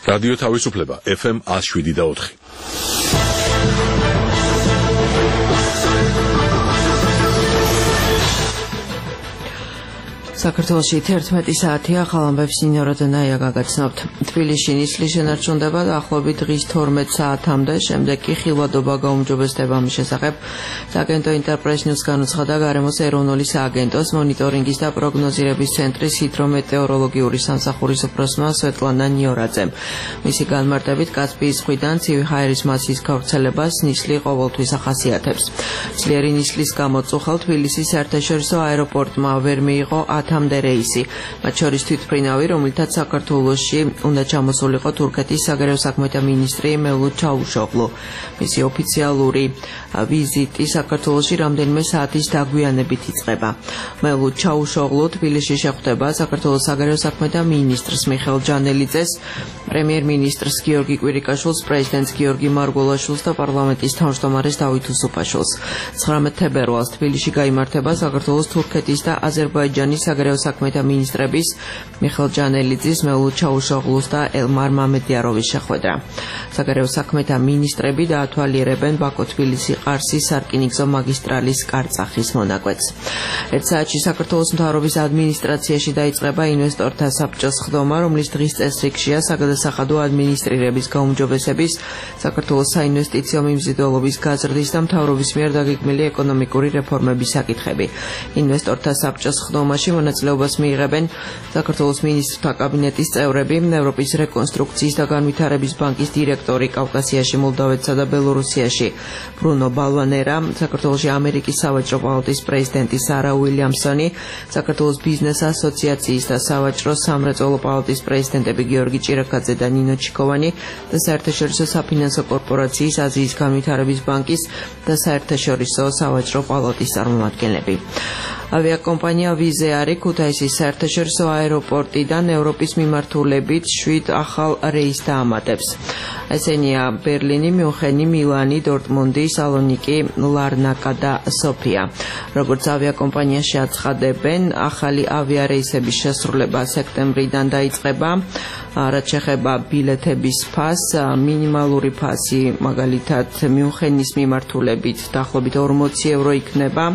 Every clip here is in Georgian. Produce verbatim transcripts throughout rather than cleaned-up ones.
რადიო თავისუფლება ეფ ემ one oh seven და four. საქართველოში თერთმეტი საათია, ახალ ამბებს ნინო როდონაია გაგაცნობთ. თბილისში ნისლის შენარჩუნდება დაახლოებით დღის თორმეტ საათამდე, შემდეგ კი ხილვადობა გაუმჯობესდება ამის შესახებ. სააგენტო ინტერპრეს ნიუს განუცხადა გარემოს ეროვნული სააგენტოს მონიტორინგის და პროგნოზირების ცენტრის ჰიდრომეტეოროლოგიური სამსახურის უფროსმა სვეტლანა ნიორაძემ. მისი განმარტებით კასპიის ზღვიდან ცივი ჰაერის მასის გავრცელებას ნისლი ყოველთვის ახასიათებს. ძლიერი ნისლის გამო წუხელ თბილისის საერთაშორისო აეროპორტმა ვერ მიიღო ათამდე რეისი, მათ შორის თვითმფრინავი, რომლითაც საქართველოში უნდა ჩამოსულიყო თურქეთის საგარეო საქმეთა მინისტრი მევლութ ჩავუშოღლუ. მისი ოფიციალური ვიზიტი საქართველოში რამდენიმე საათის დაგვიანებით იწყება. მევლութ ჩავუშოღლუ თბილისში შეხვდება საქართველოს საგარეო საქმეთა მინისტრს მიხეილ ჯანელიძეს, პრემიერ-მინისტრს გიორგი კვირიკაშვილს, პრეზიდენტს გიორგი მარგველაშვილს და პარლამენტის თავმჯდომარეს დავით უსუპაშვილს. ცხრამეტ თებერვალს თბილისში გაიმართება საქართველოს, თურქეთის და აზერბაიჯანის საგარეო საქმეთა მინისტრების მიხეილ ჯანელიძის, მევლութ ჩავუშოღლუს და ელმარ მამედიაროვის შეხვედრა. საგარეო საქმეთა მინისტრები დაათვალიერებენ ბაქო-თბილისი-ყარსის სარკინიგზო მაგისტრალის კარწახის მონაკვეთს. ერთ საათში საქართველოს მთავრობის ადმინისტრაციაში დაიწყება ინვესტორთა საბჭოს ხდომა, რომლის დღის წესრიგშია საგადასახადო ადმინისტრირების გაუმჯობესების, საქართველოს საინვესტიციო მიმზიდველობის გაზრდის და მთავრობის მიერ დაგეგმილი ეკონომიკური რეფორმების საკითხები. ინვესტორთა საბჭოს ხდომაში მონაწილეობას მიიღებენ საქართველოს მინისტრთა კაბინეტის წევრები, ევროპის რეკონსტრუქციის და განვითარების ბანკის დირექტორი კავკასიაში, მოლდოვეთსა და ბელორუსიაში ბრუნო ბალვანერა, საქართველოში ამერიკის სავაჭრო პალატის პრეზიდენტი სარა უილიამსონი, საქართველოს ბიზნეს ასოციაციის და სავაჭრო სამრეწველო პალატის პრეზიდენტები გიორგი ჭირაკაძე და ნინო ჩიქოვანი და საერთაშორისო საფინანსო კორპორაციის, აზიის განვითარების ბანკის და საერთაშორისო სავაჭრო პალატის წარმომადგენლები. ავიაკომპანია ვიზე არის ქუთაისის საერთაშორისო აეროპორტიდან ევროპის მიმართულებით შვიდ ახალ რეისს დაამატებს. ესენია ბერლინი, მიუნხენი, მილანი, დორტმუნდი, სალონიკი, ლარნაკა და სოფია. როგორც ავიაკომპანიაში აცხადებენ, ახალი ავიარეისების შესრულება სექტემბრიდან დაიწყება. რაც შეეხება ბილეთების ფასს, მინიმალური ფასი მაგალითად მიუნხენის მიმართულებით დაახლოებით ორმოცი ევრო იქნება.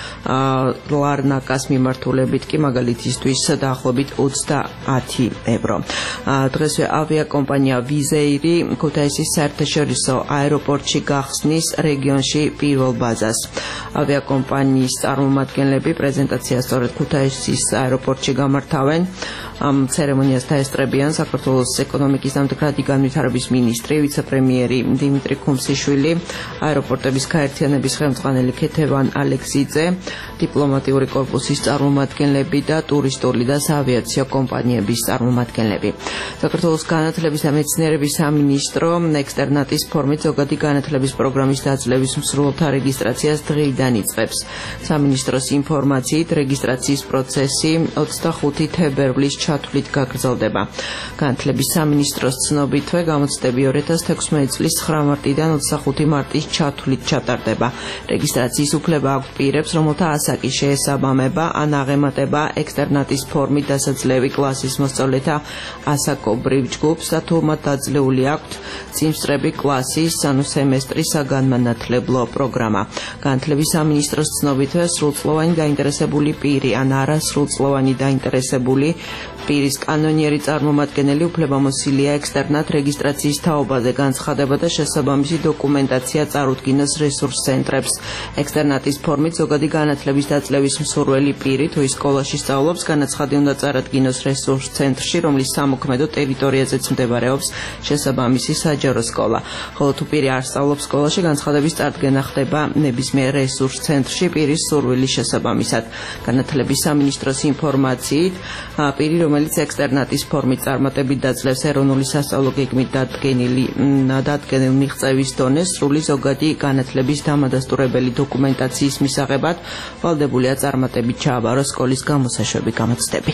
ლარნაკას მიმართულებით კი მაგალითისთვის დაახლოებით ოცდაათი ევრო. დღესვე ავიაკომპანია ვიზეირი ქუთაისის საერთაშორისო აეროპორტში გახსნის რეგიონში პირველ ბაზას. ავიაკომპანიის წარმომადგენლები პრეზენტაციას სწორედ ქუთაისის აეროპორტში გამართავენ. ამ ცერემონიას დაესწრებიან საქართველოს ეკონომიკის და მდგრადი განვითარების მინისტრი, ვიცე-პრემიერი დიმიტრი ქუმსიშვილი, აეროპორტების გაერთიანების ხელმძღვანელი ქეთევან ალექსიძე, დიპლომატიური კორპუსის წარმომადგენლები და ტურისტული და საავიაციო კომპანიების წარმომადგენლები. საქართველოს განათლების და მეცნიერების სამინისტრო ექსტერნატის ფორმით ზოგადი განათლების პროგრამის დაძლევის მსურველთა რეგისტრაციას დღეიდან იწყებს. სამინისტროს ინფორმაციით რეგისტრაციის პროცესი ოცდახუთი თებერვლის ჩათვლით გაგრძელდება. განათლების სამინისტროს ცნობითვე გამოცდები ორი ათას თექვსმეტი წლის ცხრა მარტიდან ოცდახუთი მარტის ჩათვლით ჩატარდება. რეგისტრაციის უფლება აქვთ პირებს, რომელთა ასაკი შეესაბამება ან აღემატება ექსტერნატის ფორმით დასაძლევი კლასის მოსწავლეთა ასაკობრივ ჯგუფს და თუ მათ დაძლეული აქვთ წინსწრები კლასის ანუ სემესტრის საგანმანათლებლო პროგრამა. განათლების სამინისტროს ცნობითვე სრულწლოვანი დაინტერესებული პირი ან არასრულწლოვანი დაინტერესებული პირის კანონიერი წარმომადგენელი უფლებამოსილია ექსტერნატ რეგისტრაციის თაობაზე განცხადება და შესაბამისი დოკუმენტაცია წარუდგინოს რესურს ცენტრებს. ექსტერნატის ფორმით ზოგადი განათლების დაძლევის მსურველი პირი თუ ის სკოლაში სწავლობს, განაცხადი უნდა წარადგინოს რესურს ცენტრში, რომლის სამოქმედო ტერიტორიაზეც მდებარეობს შესაბამისი საჯარო სკოლა. ხოლო თუ პირი არ სწავლობს სკოლაში, განცხადების წარდგენა ხდება ნებისმიერ რესურს ცენტრში პირის სურვილის შესაბამისად. განათლების სამინისტროს ინფორმაციით, პირი, რომელიც ექსტერნატის ფორმით წარმატებით დაძლევს ეროვნული სასწავლო გეგმით დადგენილი დადგენილ მიღწევის დონეს, სრული ზოგადი განათლების დამადასტურებელი დოკუმენტაციის მისაღებად ვალდებულია წარმატებით ჩააბაროს სკოლის გამოსაშვები გამოცდები.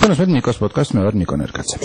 თქვენს მე ნიკოს პოდკასტს მე ვარ ნიკო ნერკაცე.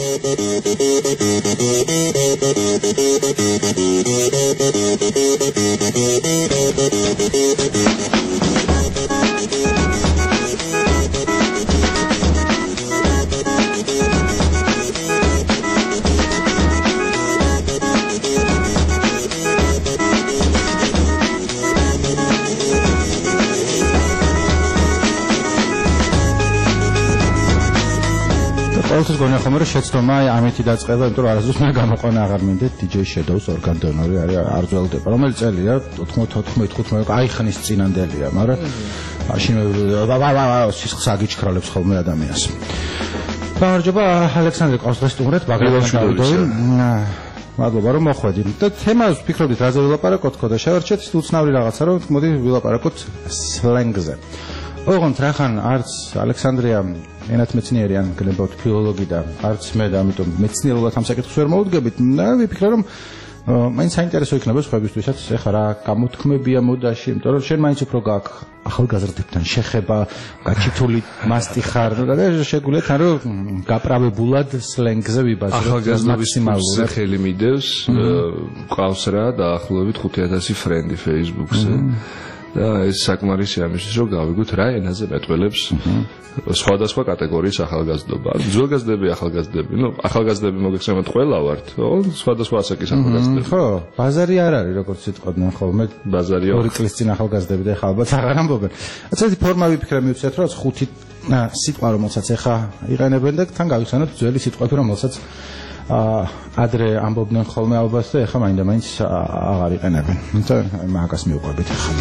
ყოველთვის გონია ხომ რომ შეცდომა ამეთი დაწყება, იმიტომ რომ არასდროს მე გამოყვანა აღარ მინდეთ დი ჯეი Shadows ორგან დონორი არის არ ძველდება. რომელი წელია? ოთხმოცდაოთხ თხუთმეტ აი ხნის წინანდელია, მაგრამ მაშინ სისხლს აგიჩქრალებს ხოლმე ადამიანს. გამარჯობა, ალექსანდრე ყავს სტუმრად, ბაგრატონში დავიდოვი. მადლობა რომ მოხვედით. და თემას ვფიქრობდით რაზე ვილაპარაკოთ ხო და შევარჩეთ უცნაური რაღაცა, რომ მოდი ვილაპარაკოთ სლენგზე. ოღონდ რახან არც ალექსანდრია ენათმეცნიერი ან გნებავთ ფილოლოგი და არც მე და ამიტომ მეცნიერულად ამ საკითხს ვერ მოვუდგებით და ვიფიქრე რომ მაინც საინტერესო იქნება სხვაებისთვისაც ეხლა რა გამოთქმებია მოდაში, იმიტომ რომ შენ მაინც უფრო გაქვს ახალგაზრდებთან შეხება, გაჩითული მასტი ხარ და შეგვიძლია თან რომ გაправებულად სლენგზე ვიბაზროთ მაქსიმალურად. ხელი მიდევს, ყავს რა დაახლოებით ხუთი ათასი ფრენდი Facebook-ზე. და ეს საკმარისია ამისთვის რომ გავიგოთ რა ენაზე მეტყველებს სხვადასხვა კატეგორიის ახალგაზრდობა. ძველგაზრდები, ახალგაზრდები, ну, ახალგაზრდები მოგეხსენებათ ყველა ვართ, სხვადასხვა ასაკის ახალგაზრდები. ხო, ბაზარი არ არის, როგორც იტყვოდნენ ხოლმე. ბაზარია. ორი წლის წინ ახალგაზრდები და ეხლა ალბათ აღარ ამბობენ. ასეთი ფორმა ვიფიქრე მივცეთ, რომ ხუთი სიტყვა რომელსაც ეხლა იყენებენ და თან გავიხსენოთ ძველი სიტყვები, რომელსაც ადრე ამბობდნენ ხოლმე ალბათ და ეხლა მაინდა-მაინც აღარ იყენებენ. და მაგას მივყვებით ახლა.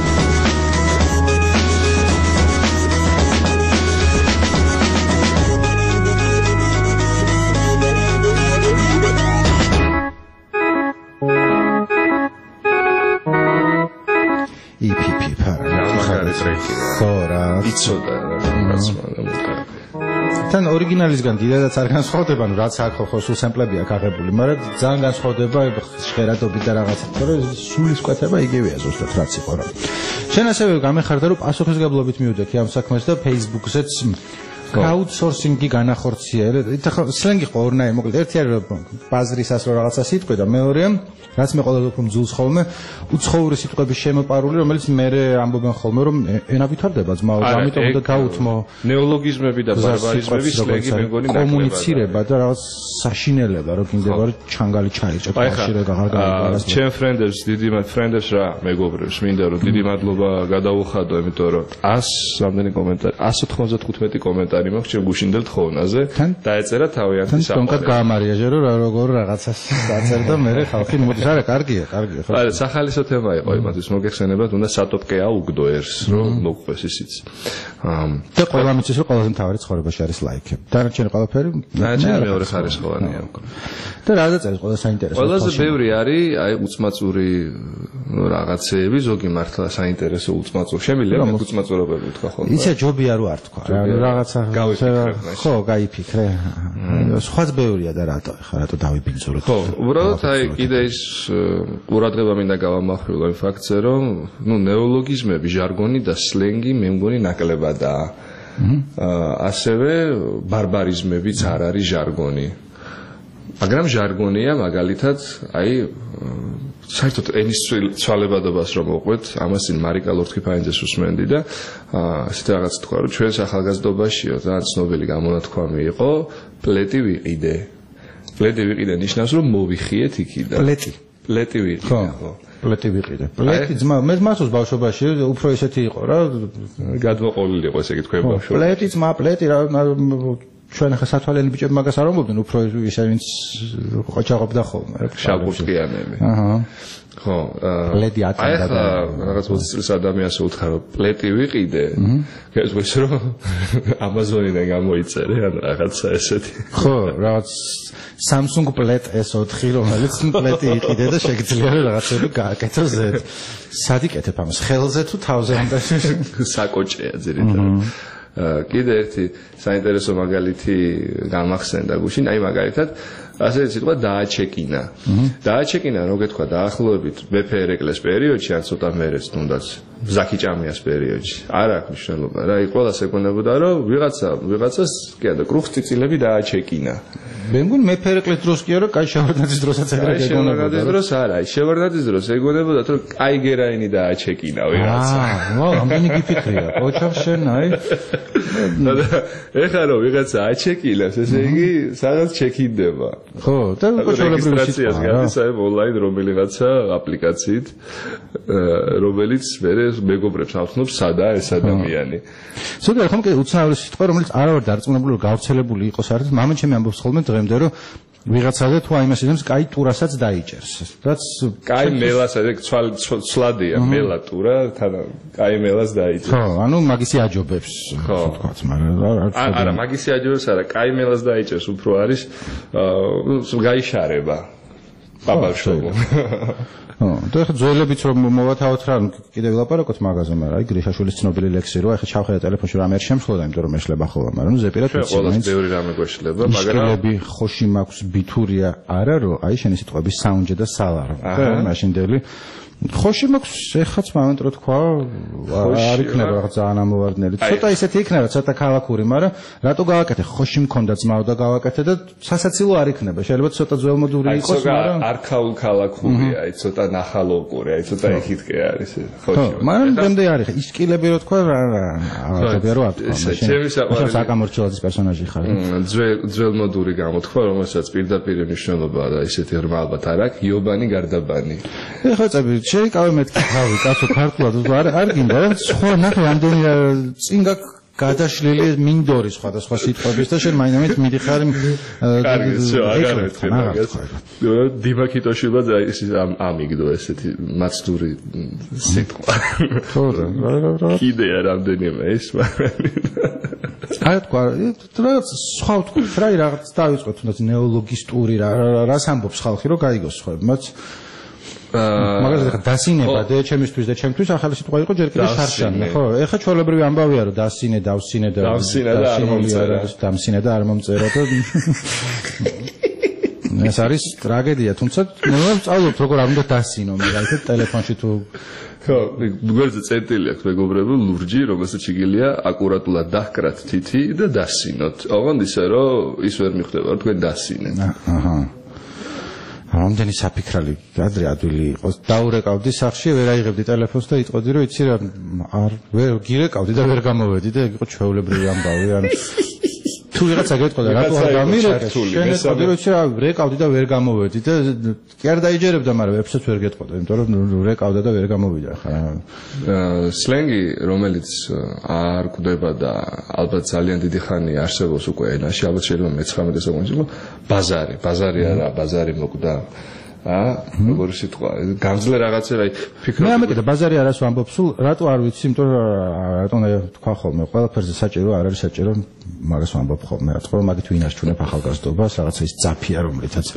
იცოდა თან ორიგინალისგან დიდადაც არ განსხვავდება, ნუ რაც აქ ხო სულ სემპლები აქვს აღებული, მაგრამ ძალიან განსხვავდება ჟღერადობით და რაღაცა, მაგრამ სულის კვეთება იგივეა ზუსტად რაც იყო რა. შენ ასევე გამეხარდა რომ პასუხისგებლობით მივდექი ამ საქმეს და Facebook-ზეც crowdsourcing-ი განახორციელე. ეხლა სლენგი ხო ორნაირი, მოკლედ ერთი არის რომ ბაზრის ასრო რაღაცა სიტყვი და მეორეა რაც მე ყველაზე უფრო მძულს ხოლმე უცხოური სიტყვების შემოპარული, რომელიც მე ამბობენ ხოლმე რომ ენა ვითარდება ძმაო, ამიტომ და გაუთმო ნეოლოგიზმები და ბარბარიზმები სლენგი მე მგონი ნაკლებად. კომუნიცირება და რაღაც საშინელება რომ კიდევ არ ჩანგალი ჩაიჭა კავშირი აღარ გაიგარას. ჩემ ფრენდებს, დიდი ფრენდებს რა მეგობრებს მინდა რომ დიდი მადლობა გადაუხადო, იმიტომ რომ ას რამდენი კომენტარი, ას ოთხმოცდათხუთმეტი კომენტარი მაქვს ჩემ გუშინდელ თხოვნაზე და ეწერა თავიანთი საყვარელი. თუნდაც გაამარიაჟე რომ როგორ რაღაცას დაწერდა მე ხალხი მოდი არა, კარგია, კარგია. ხო. არა, სახალისო თემა იყო იმათვის მოგეხსენებათ, უნდა სატოპკეა უგდო ერს, რომ მოგყვეს ისიც. და ყველა მიცის რომ ყველაზე მთავარი ცხოვრებაში არის ლაიქები. დანარჩენი ყველაფერი დანარჩენი მეორე ხარისხოვანია. და რა დაწერეს ყველა საინტერესო. ყველაზე ბევრი არის აი უცმაწური რაღაცეები, ზოგი მართლა საინტერესო უცმაწური. შემიძლია უცმაწურობები ვთქვა ხოლმე. იცი ჯობია რო არ თქვა. რაღაცა ხო, გაიფიქრე. სხვაც ბევრია და რატო ხა რატო დავიბინძუროთ. ხო, უბრალოდ აი კიდე ის ყურადღება მინდა გავამახვილო იმ ფაქტზე, რომ ნუ ნეოლოგიზმები, ჟარგონი და სლენგი მე მგონი ნაკლებადაა. ასევე ბარბარიზმებიც არ არის ჟარგონი. მაგრამ ჟარგონია მაგალითად, აი საერთოდ ენის ცვალებადობას რომ მოყვეთ, ამას წინ მარიკა ლორთქიფანიძეს უსმენდი და ასეთი რაღაც თქვა, რომ ჩვენს ახალგაზრდობაშიო ძალიან ცნობილი გამონათქვამი იყო, პლეტი ვიყიდე. პლეტი ვიყიდე ნიშნავს, რომ მოვიხიეთ იქიდან. პლეტი. პლეტი ვიყიდე, ხო. პლეტი ვიყიდე. პლეტი ძმა, მე მართოს ბავშვობაში უფრო ესეთი იყო რა, გადმოყოლილი იყო ესე იგი თქვენ ბავშვობაში. პლეტი ძმა, პლეტი რა ჩვენ ახლა სათვალიანი ბიჭები მაგას არ ამბობდნენ, უფრო ისე ვინც ყოჩაღობდა ხოლმე. შავკურწყიანები. აჰა. ხო, პლეტი აწამდა და რაღაც ოცი წლის ადამიანს უთხარ რომ პლეტი ვიყიდე. გესმის რომ ამაზონიდან გამოიწერე ან რაღაცა ესეთი. ხო, რაღაც Samsung Plate S ოთხი რომელიც პლეტი იყიდე და შეგიძლია რაღაცები გააკეთო ზედ. სად იკეთებ ამას? ხელზე თუ თავზე უნდა საკოჭეა ძირითადად. კიდე ერთი საინტერესო მაგალითი გამახსენდა გუშინ, აი მაგალითად ასე სიტყვა დააჩეკინა. დააჩეკინა, როგორ თქვა, დაახლოებით მეფე ერეკლეს პერიოდში, ან ცოტა მერეც თუნდაც ზაქიჭამიას პერიოდში. არ აქვს მნიშვნელობა რა, იქ ყველას ეკონებოდა, რომ ვიღაცა ვიღაცას კი არა, კრუხწიწილები დააჩეკინა. მე მგონი მეფე ერეკლეს დროს კი არა, კაი შევარდნაძის დროსაც ეგრე ეგონებოდა. შევარდნაძის დროს არა, შევარდნაძის დროს ეგონებოდა, რომ კაი გერაინი დააჩეკინა ვიღაცა. აა, ამდენი გიფიქრია. ოჩახ შენ, აი. ეხლა რომ ვიღაცა აჩეკილებს, ესე იგი, სადაც ჩეკინდება. ხო, და უკვე ჩვეულებრივი სიტყვაა. გადის აი ონლაინ რომელიღაცა აპლიკაციით, რომელიც მე მეგობრებს ავხსნობს სადაა ეს ადამიანი. ზოგადად ხომ კი უცნაური სიტყვა, რომელიც არ ვარ დარწმუნებული, რომ გავრცელებული იყოს არის, მამენ ჩემი ამბობს ხოლმე დღემდე, რომ ვიღაცაზე თუ აი მას ისემს კაი ტურასაც დაიჭერს. რაც კაი მელას ეგ ცვლადია, მელა ტურა, თან კაი მელას დაიჭერს. ხო, ანუ მაგისი აჯობებს, თქვათ, მაგრამ არა, მაგისი აჯობებს არა, კაი მელას დაიჭერს, უფრო არის აა გაიშარება. ბაბაშოვო. ხო, და ეხლა ძველებიც რომ მოვათავოთ რა, კიდე ვილაპარაკოთ მაგაზე, მაგრამ აი გრიშაშვილის ცნობილი ლექსი რო ახლა ჩავხედე ტელეფონში რამე არ შემშლოდა, იმიტომ რომ მეშლება ხოლმე, მაგრამ ნუ ზეპირად ვიცი. ყველას ბევრი რამე გვეშლება, მაგრამ შილები ხოში მაქვს ბითურია არა რო, აი შენი სიტყვები საუნჯე და სალარო. და მაშინდელი ხოში მაქვს ეხაც მომენტ რო თქვა, არ იქნება რაღაც ძალიან ამოვარდნელი. ცოტა ისეთი იქნება, ცოტა ქალაქური, მაგრამ რატო გავაკეთე? ხოში მქონდა ძმაო და გავაკეთე და სასაცილო არ იქნება. შეიძლება ცოტა ძველმოდური იყოს, მაგრამ არქაულ ქალაქურია, აი ცოტა ნახალოვკური, აი ცოტა ეხითკე არის ხოში. ხო, მაგრამ დღემდე არის. ის კილები რო თქვა, რა რა, აღარ რო არ თქვა. ჩემი საყვარელი საკამორჩილაძის პერსონაჟი ხარ. ძველ ძველმოდური გამოთქვა, რომელსაც პირდაპირ მნიშვნელობა და ისეთი ღრმა ალბათ არ აქვს, იობანი გარდაბანი. ეხლა წები შეიკავე მეთქი თავი, კაცო ქართულად არ არ გინდა რა, სხვა ნახე ამდენი წინ გაქვს გადაშლილი მინდორი სხვადასხვა სიტყვების და შენ მაინც მიდიხარ კარგი, всё, აღარ მეთქი მაგას. დიმაქიტოშილა და ის ამიგდო ესეთი მაცდური სიტყვა. ხო რა, რა. კიდეა რამდენიმე ის აი თქვა, რაღაც სხვა თქვა, რა რაღაც დავიწყოთ თუნდაც ნეოლოგისტური რა რას ამბობს ხალხი რომ გაიგოს სხვა, მათ მაგალითად დასინება და ჩემისთვის და ჩემთვის ახალი სიტყვა იყო ჯერ კიდევ შარშანი, ხო? ეხლა ჩვეულებრივი ამბავია რომ დასინე, დავსინე და დავსინე და არ მომწერა, დამსინე და არ მომწერა და ეს არის ტრაგედია, თუმცა მე ვწავლობ როგორ არ უნდა დასინო, მაგალითად ტელეფონში თუ ხო, გვერდზე წერტილი აქვს მეგობრებო, ლურჯი, რომელსაც შეგიძლია აკურატულად დაჰკრათ თითი და დასინოთ. ოღონდ ისე რომ ის ვერ მიხვდება, რომ თქვენ დასინეთ. აჰა. ამდენი საფიქრალი ადრე ადვილი იყოს. დაურეკავდი სახში, ვერ აიღებდი ტელეფონს და იტყოდი რომ იცი რა, არ ვერ გირეკავდი და ვერ გამოვედი და ეგ იყო ჩვეულებრივი ამბავი, ან თუ ვიღაცა გეტყოდა რატო არ გამირეკე, შენ ეტყოდი რომ იცი რა, რეკავდი და ვერ გამოვედი და კი არ დაიჯერებდა, მაგრამ ვებსაც ვერ გეტყოდა, იმიტომ რომ რეკავდა და ვერ გამოვიდა ხა. სლენგი, რომელიც არ გვდება და ალბათ ძალიან დიდი ხანი არსებობს უკვე ენაში, ალბათ შეიძლება მეცხრამეტე საუკუნეში იყო ბაზარი, ბაზარი არა, ბაზარი მოკვდა. აა, როგორი სიტყვა, გამძლე რაღაცა, აი, ფიქრობ. მე ამეტი და ბაზარი არას ვამბობ, სულ რატო არ ვიცი, იმიტომ რომ რატომ თქვა ხოლმე, ყველაფერზე საჭირო არ არის საჭირო, მაგას ვამბობ ხოლმე, რა თქმა უნდა, მაგით ვინ არჩუნებ ახალგაზრდობას, რაღაცა ის ძაფია, რომლითაც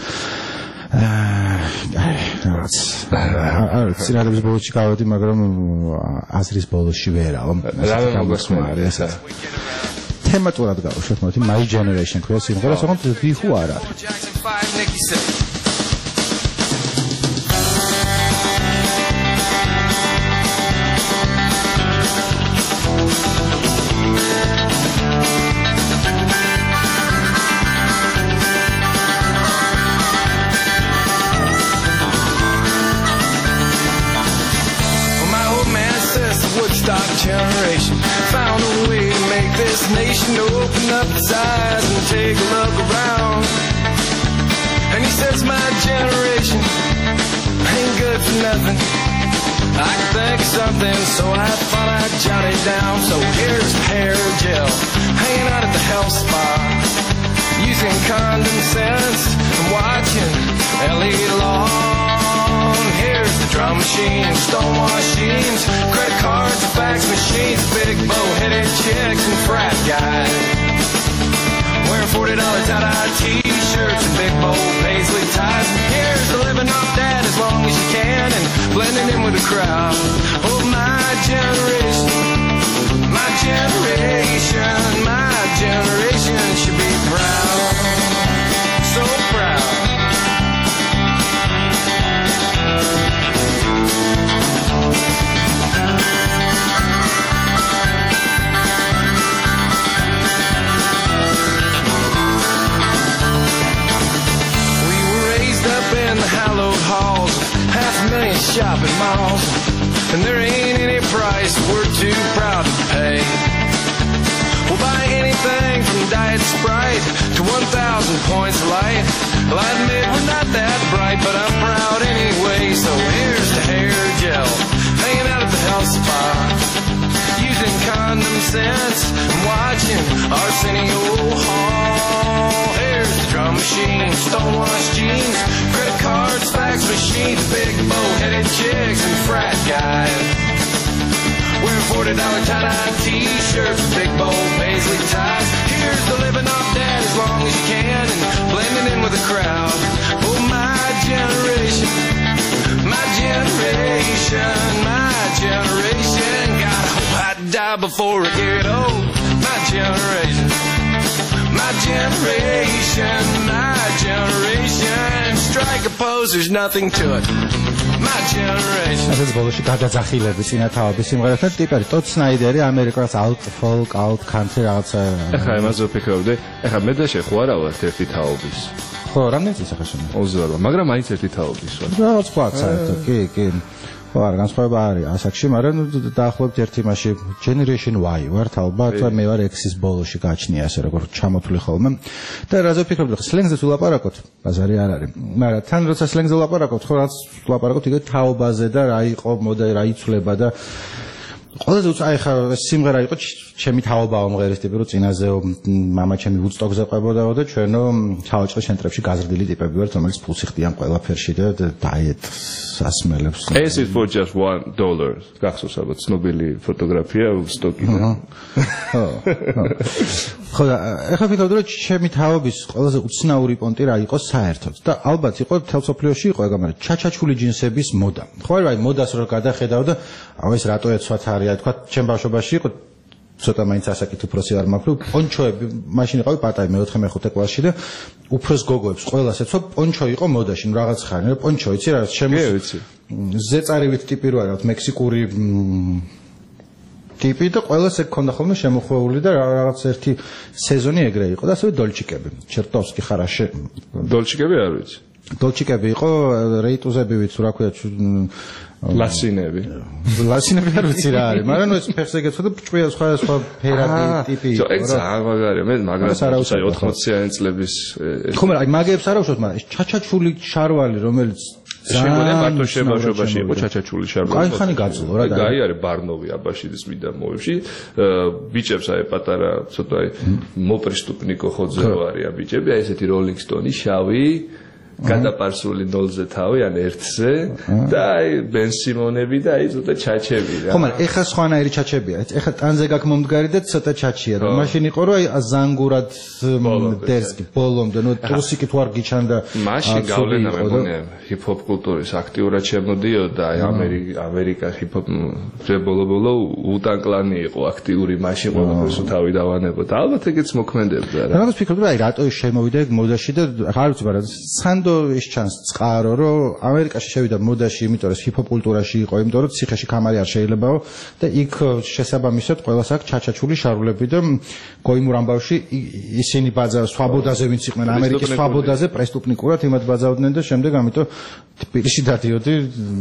აა, რაღაც არ ვიცი, რადების ბოლოში გავედი, მაგრამ აზრის ბოლოში ვერავ. რამე მოგვასმენია ესა. თემატურად გავუშვათ, მოდი, My Generation ქვია სიმღერას, ოღონდ ვიხუ არ არის. Generation found a way to make this nation open up its eyes and take a look around. And he says my generation ain't good for nothing. I can think of something, so I thought I'd jot it down. So here's a hair gel hanging out at the health spa, using common sense and watching Ellie Long. Here's the drum machine, stone machines, credit cards, fax machines, big bow-headed chicks and frat guys wearing forty dollar tie-dye t-shirts and big bold paisley ties. Here's the living off that as long as you can and blending in with the crowd. Oh, my generation, my generation, my generation should be proud, so proud. price we're too proud to pay. We'll buy anything from Diet Sprite to one thousand points light. Well, I admit we're not that bright, but I'm proud anyway. So here's the hair gel, hanging out at the health spa, using condom sense and watching Arsenio Hall. Here's the drum machine, stonewashed jeans, credit cards, fax machines, big bow-headed chicks and frat guys. Wearing forty dollar tie-dye t-shirts with big bold paisley ties. Here's the living off dad as long as you can and blending in with the crowd. Oh, my generation, my generation, my generation. God, I hope I die before I get old. My generation, my generation, my generation. Strike a pose, there's nothing to it. My generation. ეს ბოლოში გადაძახილები წინათაობის სიმღერათა ტიპი ტოდ სნაიდერი ამერიკას აუტ ფოლკ აუტ კანტრი რაღაცა. ეხა იმაზე ვფიქრობდი, ეხა მე და შეხوارა ვართ ერთი თაობის. ხო, რამდენი წელი ახლა შენ? ოცდაორი, მაგრამ მაინც ერთი თაობის ვარ. რაღაც სხვა საერთოდ, კი, კი. ხო, არ განსხვავება არის ასაკში, მაგრამ დაახლოებით ერთი მასში Generation Y ვართ ალბათ, მე ვარ X-ის ბოლოში გაჩნია ასე როგორ ჩამოთვლი ხოლმე. და რაზე ვფიქრობდი, ხო, სლენგზე ვილაპარაკოთ, ბაზარი არ არის. მაგრამ თან როცა სლენგზე ვილაპარაკოთ, ხო, რაც ვილაპარაკოთ იგივე თაობაზე და რა იყო მოდა, რა იცვლება და ყველაზე უცნაური აი ხა სიმღერა იყო ჩემი თაობაა მომღერის ტიპი, რომ წინაზე მამა ჩემი ვუდსტოკზე ყვებოდაო და ჩვენო საოჭყო ცენტრებში გაზრდილი ტიპები ვართ, რომელიც ფულს იხდიან ყველაფერში და დაიეტს ასმელებს. ეს is for just one dollar. გახსოვს ალბათ ცნობილი ფოტოგრაფია ვუდსტოკიდან. ხო. ხო, ეხლა ვფიქრობდი, რომ ჩემი თაობის ყველაზე უცნაური პონტი რა იყო საერთოდ და ალბათ იყო მთელ სოფლიოში იყო ეგ, მაგრამ ჩაჩაჩული ჯინსების მოდა. ხო, აი მოდას რო გადახედავ და აუ ეს რატო ეცვათ არის, თქვა ჩემ ბავშვობაში იყო ცოტა მაინც ასაკით უფროსი არ მაქვს, პონჩოები, მაშინ იყავი პატარი მეოთხე მეხუთე კლასში და უფროს გოგოებს ყველას ეცვა პონჩო იყო მოდაში, რაღაც ხანი, პონჩო იცი რა, ჩემს ზეწარივით ტიპი რო არის, მექსიკური ტიპი და ყველას ეგ ქონდა ხოლმე შემოხვეული და რაღაც ერთი სეზონი ეგრე იყო და ასევე დოლჩიკები, ჩერტოვსკი ხარაშე. დოლჩიკები არ ვიცი. დოლჩიკები იყო რეიტუზები ვიცი, რა ქვია, ლასინები. ლასინები არ ვიცი რა არის, მაგრამ ეს ფეხზე გეცხო და ჭვია სხვა სხვა ფერადი ტიპი იყო. ეგ ძალიან მაგარია, მე მაგრამ აი ოთხმოციანი წლების ხო, მაგრამ აი მაგებს არ ავშოთ, მაგრამ ჩაჩაჩული შარვალი, რომელიც შემოდი მარტო შემოშობაში იყო ჩაჩაჩული შარვალი. კაი ხანი გაძლო რა და აი არის ბარნოვი აბაშიძის მიდა მოვებში, ბიჭებს აი პატარა ცოტა აი მოპრისტუპნიკო ხოძე რო არიან ბიჭები, აი ესეთი როლინგ სტონი შავი გადაპარსული ნოლზე თავი ან ერთზე და აი ბენ სიმონები და აი ცოტა ჩაჩები რა. ხო, მაგრამ ეხა სხვანაირი ჩაჩებია. ეხა ტანზე გაქვს მომდგარი და ცოტა ჩაჩია რა. მაშინ იყო რომ აი ზანგურად დერსკი ბოლომდე, ნუ ტრუსიკი თუ არ გიჩანდა. მაშინ გავლენა მეგონია ჰიპ-ჰოპ კულტურის აქტიურად შემოდიოდა აი ამერიკა ჰიპ-ჰოპ ბოლო-ბოლო უტან კლანი იყო აქტიური, მაშინ ყველაფერს თავი დავანებოდა. ალბათ ეგეც მოქმედებდა რა. რაღაც ფიქრობდი აი რატო შემოვიდა ეგ მოდაში და არ ვიცი, მაგრამ სანდო ის ჩანს წყარო, რომ ამერიკაში შევიდა მოდაში, იმიტომ რომ ჰიპ-ჰოპ კულტურაში იყო, იმიტომ რომ ციხეში კამარი არ შეიძლებაო და იქ შესაბამისად ყველას აქვს ჩაჩაჩული შარულები და გოიმურ ამბავში ისინი ბაძა სვაბოდაზე ვინც იყვნენ ამერიკის სვაბოდაზე პრესტუპნიკურად იმათ ბაძავდნენ და შემდეგ ამიტომ თბილისში დადიოდი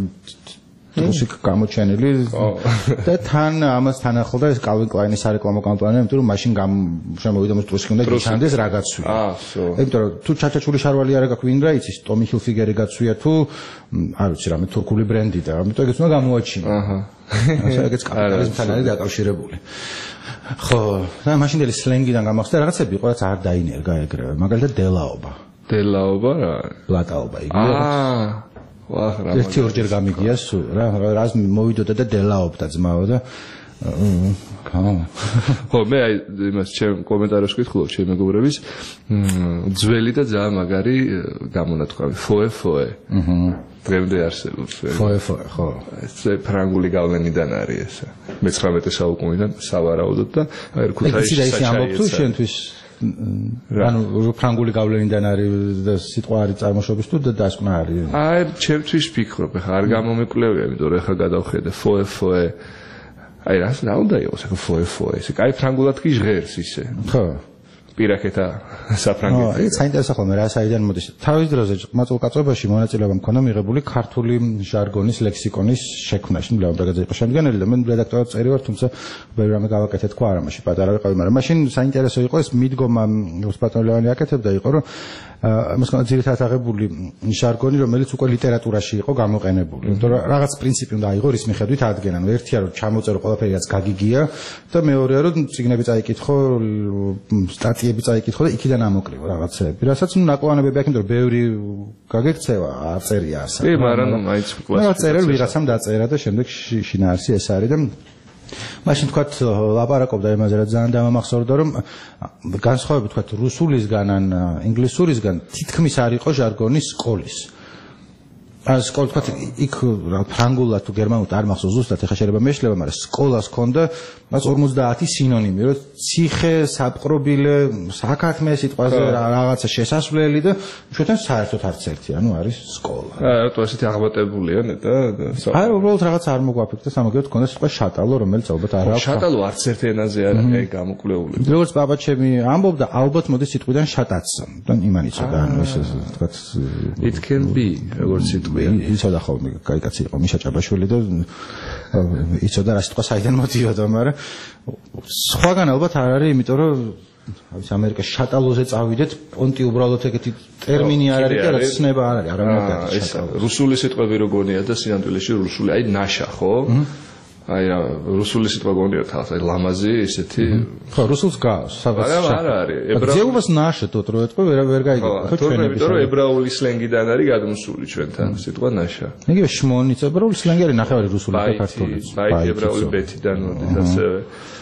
მუსიკა გამოჩენილი და თან ამას თან ახლდა ეს კალვინ კლაინის სარეკლამო კამპანია, იმიტომ რომ მაშინ შემოვიდა მოს ტრუსიკი უნდა გიჩანდეს რა გაცვია. აა, სო. იმიტომ რომ თუ ჩაჩაჩული შარვალი არა გაქვს ვინ რა იცის, ტომი ჰილფიგერი გაცვია თუ არ ვიცი რამე თურქული ბრენდი და ამიტომ ეგეც უნდა გამოაჩინო. აჰა. ასე ეგეც კაპიტალიზმთან არის დაკავშირებული. ხო, და მაშინდელი სლენგიდან გამახსდა რაღაცები იყო, რაც არ დაინერგა ეგრევე. მაგალითად დელაობა. დელაობა რა? პლატაობა იგივე. აა ვახ რა ერთი ორჯერ გამიგია სულ რა რას მოვიდოდა და დელაობდა ძმაო და ხო მე აი იმას ჩემ კომენტარებში ვკითხულობ ჩემ მეგობრების ძველი და ძალიან მაგარი გამონათქვამი ფოე ფოე აჰა დღემდე არსებობს ფოე ფოე ხო ეს ფრანგული გავლენიდან არის ესა მეცხრამეტე საუკუნიდან სავარაუდოდ და აი ქუთაისში საჩაიეცა ის ამბობ თუ შენთვის ანუ ფრანგული გავლენიდან არის და სიტყვა არის წარმოშობის თუ და დასკვნა არის აი ჩემთვის ვფიქრობ ხა არ გამომეკლევია იმიტომ რომ ხა გადავხედე ფოე ფოე აი რას რა უნდა იყოს ახლა ფოე ფოე ესე კაი ფრანგულად კი ჟღერს ისე ხო პირაკეთა საფრანგეთში. აი, საინტერესო ხოლმე რა საიდან მოდის. თავის დროზე ყმაწვილკაცობაში მონაწილეობა მქონდა მიღებული ქართული ჟარგონის ლექსიკონის შექმნაში. ნუ ლეონდაგაძე იყო შემდგენელი და მე რედაქტორად წერი ვარ, თუმცა ბევრი რამე გავაკეთე თქვა არა, მაშინ პატარა ვიყავი, მაგრამ მაშინ საინტერესო იყო ეს მიდგომა ოსპატონ ლევანი აკეთებდა იყო, რომ მას კონდა ძირითადად აღებული ჟარგონი, რომელიც უკვე ლიტერატურაში იყო გამოყენებული. იმიტომ რომ რაღაც პრინციპი უნდა აიღო, რის მიხედვით ადგენან. ერთია რომ ჩამოწერო ყველაფერი რაც გაგიგია და მეორეა რომ წიგნები წაიკითხო, სტატიები წაიკითხო და იქიდან ამოკლივო რაღაცები. რასაც ნუ ნაკლოვანებები აქვს, იმიტომ რომ ბევრი გაგექცევა, არ წერია ასა. კი, მაგრამ მაინც კლასიკა. წერელ ვიღაცამ დაწერა და შემდეგ შინაარსი ეს არის და მაშინ თქვათ ლაპარაკობდა იმაზე რა ძალიან დამამახსოვრდა რომ განსხვავებით თქვათ რუსულისგან ან ინგლისურისგან თითქმის არ იყო ჟარგონის სკოლის. ან სკოლა თქვათ იქ ფრანგულად თუ გერმანულად არ მახსოვს ზუსტად ეხა შეიძლება მეშლება, მაგრამ სკოლას ჰქონდა მას ორმოცდაათი სინონიმი, რომ ციხე, საპყრობილე, საქათმე სიტყვაზე რაღაცა შესასვლელი და ჩვენთან საერთოდ არც ერთი, ანუ არის სკოლა. აა, რატო ესეთი აღმატებულია ნეტა? აი, უბრალოდ რაღაცა არ მოგვაფიქრდა, სამაგიეროდ ჰქონდა სიტყვა შატალო, რომელიც ალბათ არ აქვს. შატალო არც ერთ ენაზე არ არის გამოკვლეული. როგორც პაპაჩემი ამბობდა, ალბათ მოდის სიტყვიდან შატაცო. და იმან იცოდა, ანუ ეს თქვათ it can be, როგორც სიტყვა იცოდა ხოლმე კაიკაცი იყო მიშა ჭაბაშვილი და იცოდა რა სიტყვა საიდან მოდიოდა, მაგრამ სხვაგან ალბათ არ არის, იმიტომ რომ ის ამერიკაში შატალოზე წავიდეთ, პონტი უბრალოდ ეგეთი ტერმინი არ არის და რაც ცნება არ არის, არავინ არ გადის შატალო. რუსული სიტყვები როგორია და სინამდვილეში რუსული, აი ნაშა, ხო? აი რა რუსული სიტყვა გონია თავს, აი ლამაზი ესეთი. ხო, რუსულს გავს, სადაც არა, არა არის. ებრაულს ნაშა თუ რო ეთქო, ვერ ვერ გაიგო. ხო, ჩვენები, იმიტომ რომ ებრაული სლენგიდან არის გადმოსული ჩვენთან სიტყვა ნაშა. იგივე შმონიც ებრაული სლენგი არის, ნახევარი რუსული და ქართული. ბაიტი ებრაული ბეთიდან მოდის ასევე.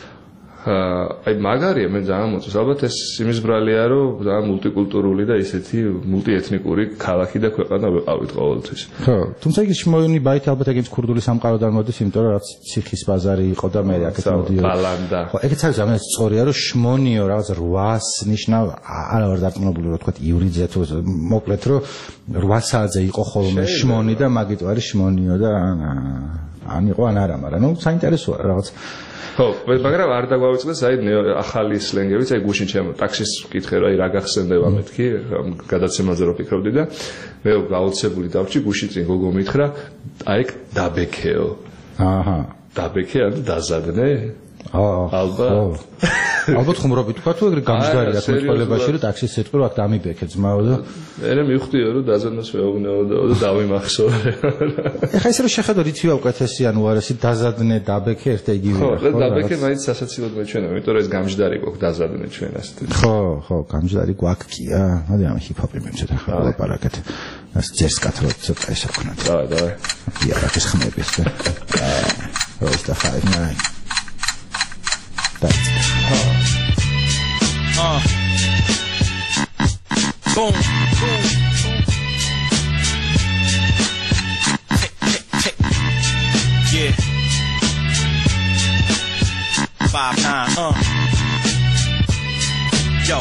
აი მაგარია, მე ძალიან მოწონს. ალბათ ეს იმის ბრალია, რომ ძალიან მულტიკულტურული და ისეთი მულტიეთნიკური ქალაქი და ქვეყანა ვიყავით ყოველთვის. ხო, თუმცა იგი შმონი ბაითი ალბათ ეგეც ქურდული სამყაროდან მოდის, იმიტომ რომ რაც ციხის ბაზარი იყო და მე აქეთ მოდიოდა. ბალანდა. ხო, ეგეც არის ძალიან სწორია, რომ შმონიო რაღაც რვას ნიშნავ, არა ვარ დარწმუნებული, რომ თქვა იურიძე თუ მოკლედ, რომ რვა საათზე იყო ხოლმე შმონი და მაგით არის შმონიო და ან იყო ან არა, მაგრამ ნუ საინტერესოა რაღაც. ხო, მაგრამ არ დაგვავიწყდეს აი ახალი სლენგებიც, აი გუშინ ჩემ ტაქსის ვკითხე რა, აი რა გახსენდება მეთქი, გადაცემაზე რო ფიქრობდი და მე გაოცებული დავჭი, გუშინ წინ გოგო მითხრა, აი დაბექეო. აჰა. დაბექე ანუ დაზადნე? აა, ალბათ. ალბათ ხუმრობით თქვა თუ ეგრე გამჟდარია თვითმფრინაველობაში, რომ ტაქსის სიტყვა აქ დამიბექე ძმაო და მე მივხვდიო რომ დაზადნას ვეუბნეოდა და დავიმახსოვრე. ეხა ისე რომ შეხედო რითი უკეთესი ანუ არის დაზადნე, დაბექე ერთ იგივეა. ხო, დაბექე მაინც სასაცილოდ მეჩვენა, იმიტომ რომ ეს გამჟდარი გვაქვს დაზადნე ჩვენ ასეთ. ხო, ხო, გამჟდარი გვაქვს კი, აა, მაგრამ ჰიპ-ჰოპი მე ცოტა ხარ ლაპარაკეთ. ეს ჯერს კათროთ ცოტა ესე ვქნათ. დავაი, დავაი. იარაკის ხმების და აა, როის და ხაი ნაი. That's uh, boom, boom. Tick, tick, tick. Yeah. Five nine. Uh. Yo.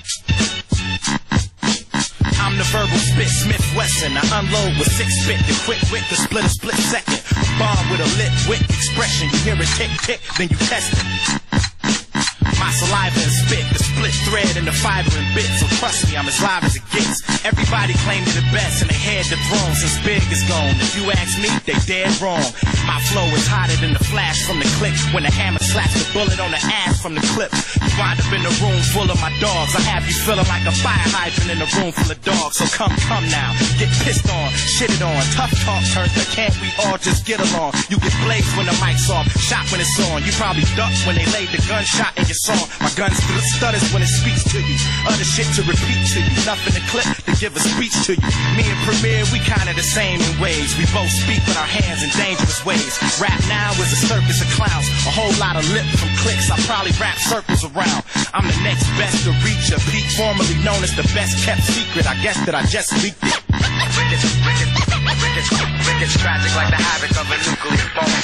I'm the verbal spit, Smith Wesson. I unload with six bit, the quick wit, the split a split second. Bomb with a lit wit expression. You hear it tick tick, then you test it. My saliva and spit, the split thread and the fiber and bit. So trust me, I'm as live as it gets. Everybody claims the best and they head the throne since Big is gone. If you ask me, they dead wrong. My flow is hotter than the flash from the click. When the hammer slaps the bullet on the ass from the clip. You wind up in a room full of my dogs. I have you feeling like a fire hydrant in a room full of dogs. So come, come now, get pissed on, shitted on. Tough talk turns to can't we all just get along? You get blazed when the mic's off, shot when it's on. You probably ducked when they laid the gunshot in your song. My gun stutters when it speaks to you. Other shit to repeat to you. Nothing to clip to give a speech to you. Me and Premier, we kinda the same in ways. We both speak with our hands in dangerous ways. Rap now is a circus of clowns. A whole lot of lip from clicks. I probably wrap circles around. I'm the next best to reach a peak, formerly known as the best kept secret. I guess that I just leaked it. Rickets, rickets, rickets, rickets, tragic like the havoc of a nuclear bomb.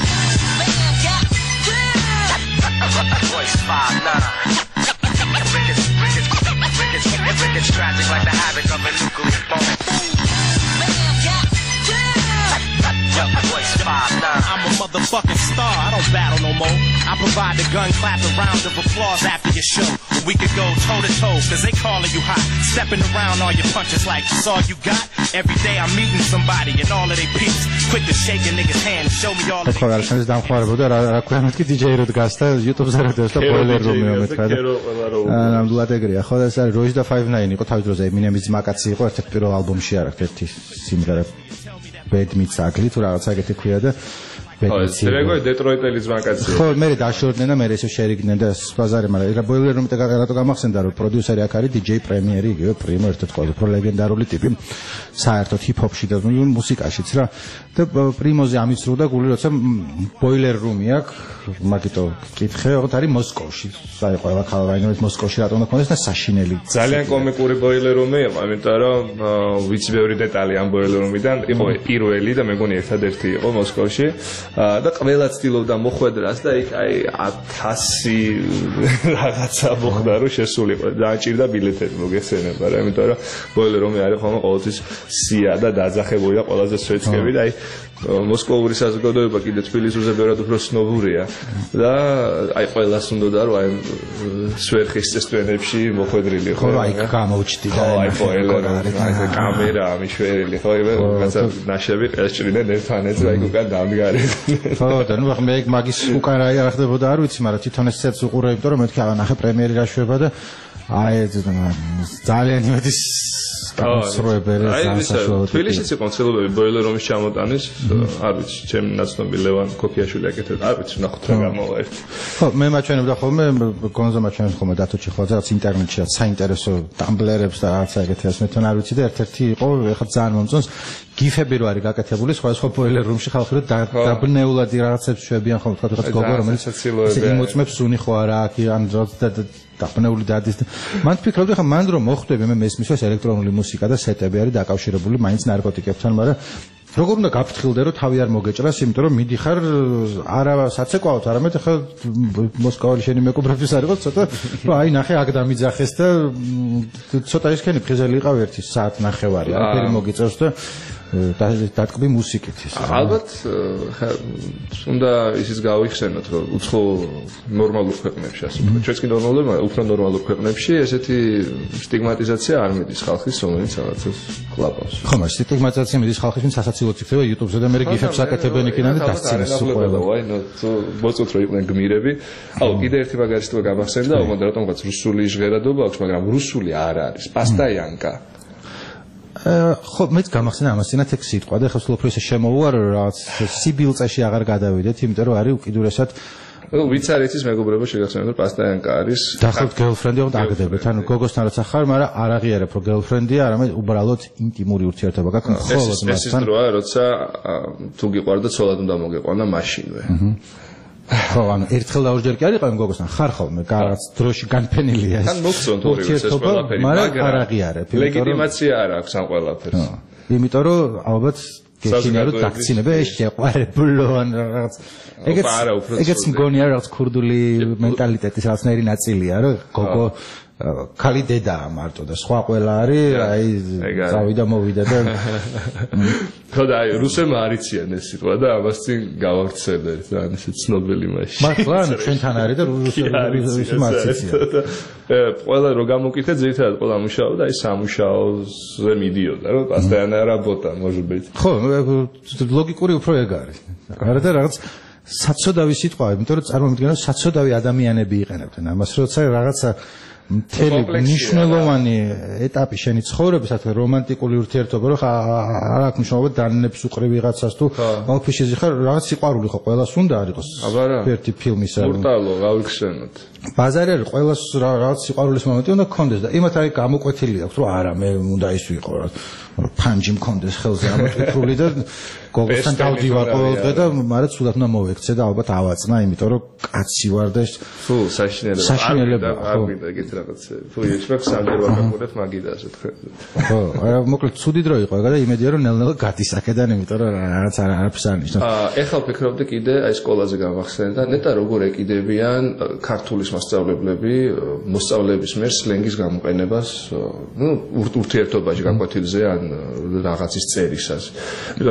Voice five nine. Rickets, rickets, rickets, rickets, tragic like the havoc of a nuclear bomb. Yo, voice five nine. I'm a motherfucking star. I don't don't battle no more. I provide the gun clapping round of applause after your show. We could go toe to toe, cause they calling you hot. Stepping around all your punches like that's all you got. Every day I'm meeting somebody and all of they peeps. Quick to shake a nigga's hand and show me all of they peeps. ხალხს დამხმარებოდა რა რა ქვია კი დიჯეი რო დგას და YouTube-ზე რო დგას და boiler room-ი მომეცხრა და ნამდვილად ეგრეა ხო და ეს არის Royce და five nine იყო თავის დროზე Eminem-ის ძმაკაცი იყო ერთ-ერთ პირველ ალბომში არა ერთი სიმღერა Bad Meets Ugly თუ რაღაცა ეგეთი ქვია და ეგრე დეტროიტელი ძმაკაცია. ხო, მე დაშორდნენ და მე ესე შერიგდნენ და ბაზარი, მაგრამ ეგ boiler room-ი რატო გამახსენდა რომ პროდიუსერი აქ არის დიჯეი პრემიერი, იგივე პრიმო ერთ-ერთი ყველაზე უფრო ლეგენდარული ტიპი საერთოდ ჰიპ-ჰოპში და მუსიკაშიც რა. და პრიმოზე ამიცრუდა გული როცა boiler room-ი აქვს, მაგიტო კითხე, ოღონდ არის მოსკოვში. აი ყველა ხალხი მოსკოვში რატომ უნდა ქონდეს და საშინელი. ძალიან კომიკური boiler room-ი იყო, იმიტომ რომ ვიცი ბევრი დეტალი ამ boiler room-იდან, იყო პირველი და მეგონი ერთადერთი იყო მოსკოვში. და ყველა ცდილობდა მოხვედრას და იქ აი ათასი რაღაცა მოხდა რომ შესულიყო. დააჭირდა ბილეთები მოგეხსენება რა, იმიტომ რომ boiler room-ი არის ხოლმე ყოველთვის სია და დაძახებულია ყველაზე სვეცკები და აი მოსკოვური საზოგადოება კიდე თბილისზე ბევრად უფრო ცნობურია და აი ყველას უნდა რომ აი სვერხის წესტვენებში მოხვედრილი ხო აი გამოუჩდი და აი boiler room-ი კამერა მიშვერილი ხო რაღაცა ნაშები ყეჭრიდნენ ერთმანეთს და იქ უკან დამდგარი ხო და ნუ ახლა მე მაგის უკან რა ხდებოდა არ ვიცი მაგრამ თვითონ ეს ცეც უყურე იმიტომ რომ მეთქი აღარ ნახე პრემიერი რა შვება და აი ძალიან იმედი სროებერე სანსაშუალო თბილისიც იყო ცდილობები boiler room-ის ჩამოტანის არ ვიცი ჩემი ნაცნობი ლევან ქოქიაშვილი აკეთებდა არ ვიცი ნახოთ რა გამოვა ერთი ხო მე მაჩვენებდა ხოლმე გონზო მაჩვენებდა ხოლმე დათო ჩიხოძე რაც ინტერნეტში საინტერესო დამბლერებს და რაღაცა აკეთებს მე თან არ ვიცი და ერთ-ერთი იყო ეხლა ძალიან მომწონს გიფები რო არის გაკეთებული სხვადასხვა boiler room-ში ხალხი რო დაბნეულად რაღაცებს შვებიან ხოლმე თქვა რაღაც გოგო რომელიც იმოწმებს სუნი ხო არა აქ ან დაბნეული დადის მან ფიქრობდი ხა მან რომ მოხვდები მე მესმის ეს ელექტრონული მუსიკა და სეტები არის დაკავშირებული მაინც ნარკოტიკებთან მაგრამ როგორ უნდა გაფრთხილდე რომ თავი არ მოგეჭრას იმიტომ რომ მიდიხარ არა საცეკვაოდ არამედ ხა მოსკოვში შენი მეკობრაფის არ იყო ცოტა რომ აი ნახე აქ დამიძახეს და ცოტა ისქენი ფხიზელი იყავ ერთი საათ ნახევარი არაფერი მოგიწევს და დატკბი მუსიკით ის ალბათ ხა უნდა ისიც გავიხსენოთ რომ უცხო ნორმალურ ქვეყნებში ასე ვთქვათ ჩვენც კი ნორმალურ მაგრამ უფრო ნორმალურ ქვეყნებში ესეთი სტიგმატიზაცია არ მიდის ხალხის რომელიც რაღაცას კლაპავს ხო მაგრამ სტიგმატიზაცია მიდის ხალხის ვინც სასაცილოდ იქნება YouTube-ზე და მე გიფებს აკეთებენ იქიდან და დასცინეს ყველა აი ნუ მოწუთ რომ იყვნენ გმირები აუ კიდე ერთი მაგარი სიტყვა გამახსენდა ოღონდ რატომღაც რუსული ჟღერადობა აქვს მაგრამ რუსული არ არის პასტაიანკა ხო მეც გამახსენა ამასინა თექ სიტყვა და ხა სულ უფრო ისე შემოუვარ რაღაც სიბილწეში აღარ გადავიდეთ იმიტომ რომ არის უკიდურესად ვიც არ იცის მეგობრებო შეგახსენებთ რომ პასტაიანკა არის დაახლოებით girlfriend-ი უნდა აგდებეთ ანუ გოგოსთან როცა ხარ მაგრამ არ აღიარებ რომ girlfriend-ია არამედ უბრალოდ ინტიმური ურთიერთობა გაქვს ხოლმე მასთან ეს ის დროა როცა თუ გიყვარდა ცოლად უნდა მოგეყვანა მაშინვე ხო ანუ ერთხელ და ორჯერ კი არ იყავ იმ გოგოსთან ხარ ხოლმე რაღაც დროში განფენილია ეს თან მოგწონთ ორივე ეს ყველაფერი მაგრამ არ აღიარებ ლეგიტიმაცია არ აქვს ამ ყველაფერს იმიტომ რომ ალბათ გეშინა რომ დაქცინებე შეყვარებულო ან რაღაც ეგეც ეგეც მგონია რაღაც ქურდული მენტალიტეტის რაღაცნაირი ნაწილია რომ გოგო ქალი დედაა მარტო და სხვა ყველა არის აი წავიდა მოვიდა და ხო და აი რუსებმა არ იციან ეს სიტყვა და ამას წინ გავავრცელეთ ძალიან ისე ცნობილი მაშინ მაგრამ ჩვენთან არის და რუსები მარციციან ყველა რო გამოკითხე ძირითადად ყველა მუშაობდა აი სამუშაოზე მიდიოდა რომ პასტაიანა работа может быть ხო ლოგიკური უფრო ეგ არის არა და რაღაც საცოდავი სიტყვა იმიტომ რომ წარმოვიდგინე რომ საცოდავი ადამიანები იყენებდნენ ამას როცა რაღაცა მთელი მნიშვნელოვანი ეტაპი შენი ცხოვრების ასე რომანტიკული ურთიერთობა რო არ აქვს მნიშვნელობა დანებს უყრი ვიღაცას თუ ოფისში ხარ რაღაც სიყვარული ხო ყველას უნდა არ იყოს ერთი ფილმისა მურტალო გავიხსენოთ ბაზარი არის ყველას რაღაც სიყვარულის მომენტი უნდა გქონდეს და იმათ არის გამოკვეთილი აქვს რომ არა მე უნდა ის ვიყო რა ფანჯი მქონდეს ხელზე ამოტვიფრული და გოგოსთან დავდივარ ყოველ დღე და მაგრამ სულად უნდა მოვექცე და ალბათ ავაწნა იმიტომ რომ კაცი ვარ და ფუ საშინელება არ ვიდა ეგეთ რაღაცები ფუ ის მაგ სანდერ ვაკაკურებ მაგიდაზე თქვენ ხო არა მოკლედ ცუდი დრო იყო ეგა და იმედია რომ ნელ-ნელა გადის აქედან იმიტომ რომ რაღაც არაფერს არ ნიშნავს აა ეხლა ვფიქრობდი კიდე აი სკოლაზე გამახსენდა ნეტა როგორ ეკიდებიან ქართულის მასწავლებლები მოსწავლეების მიერ სლენგის გამოყენებას ნუ ურთიერთობაში გაკვეთილზე ან რაღაცის წერისას იმიტომ რომ მე ვფიქრობ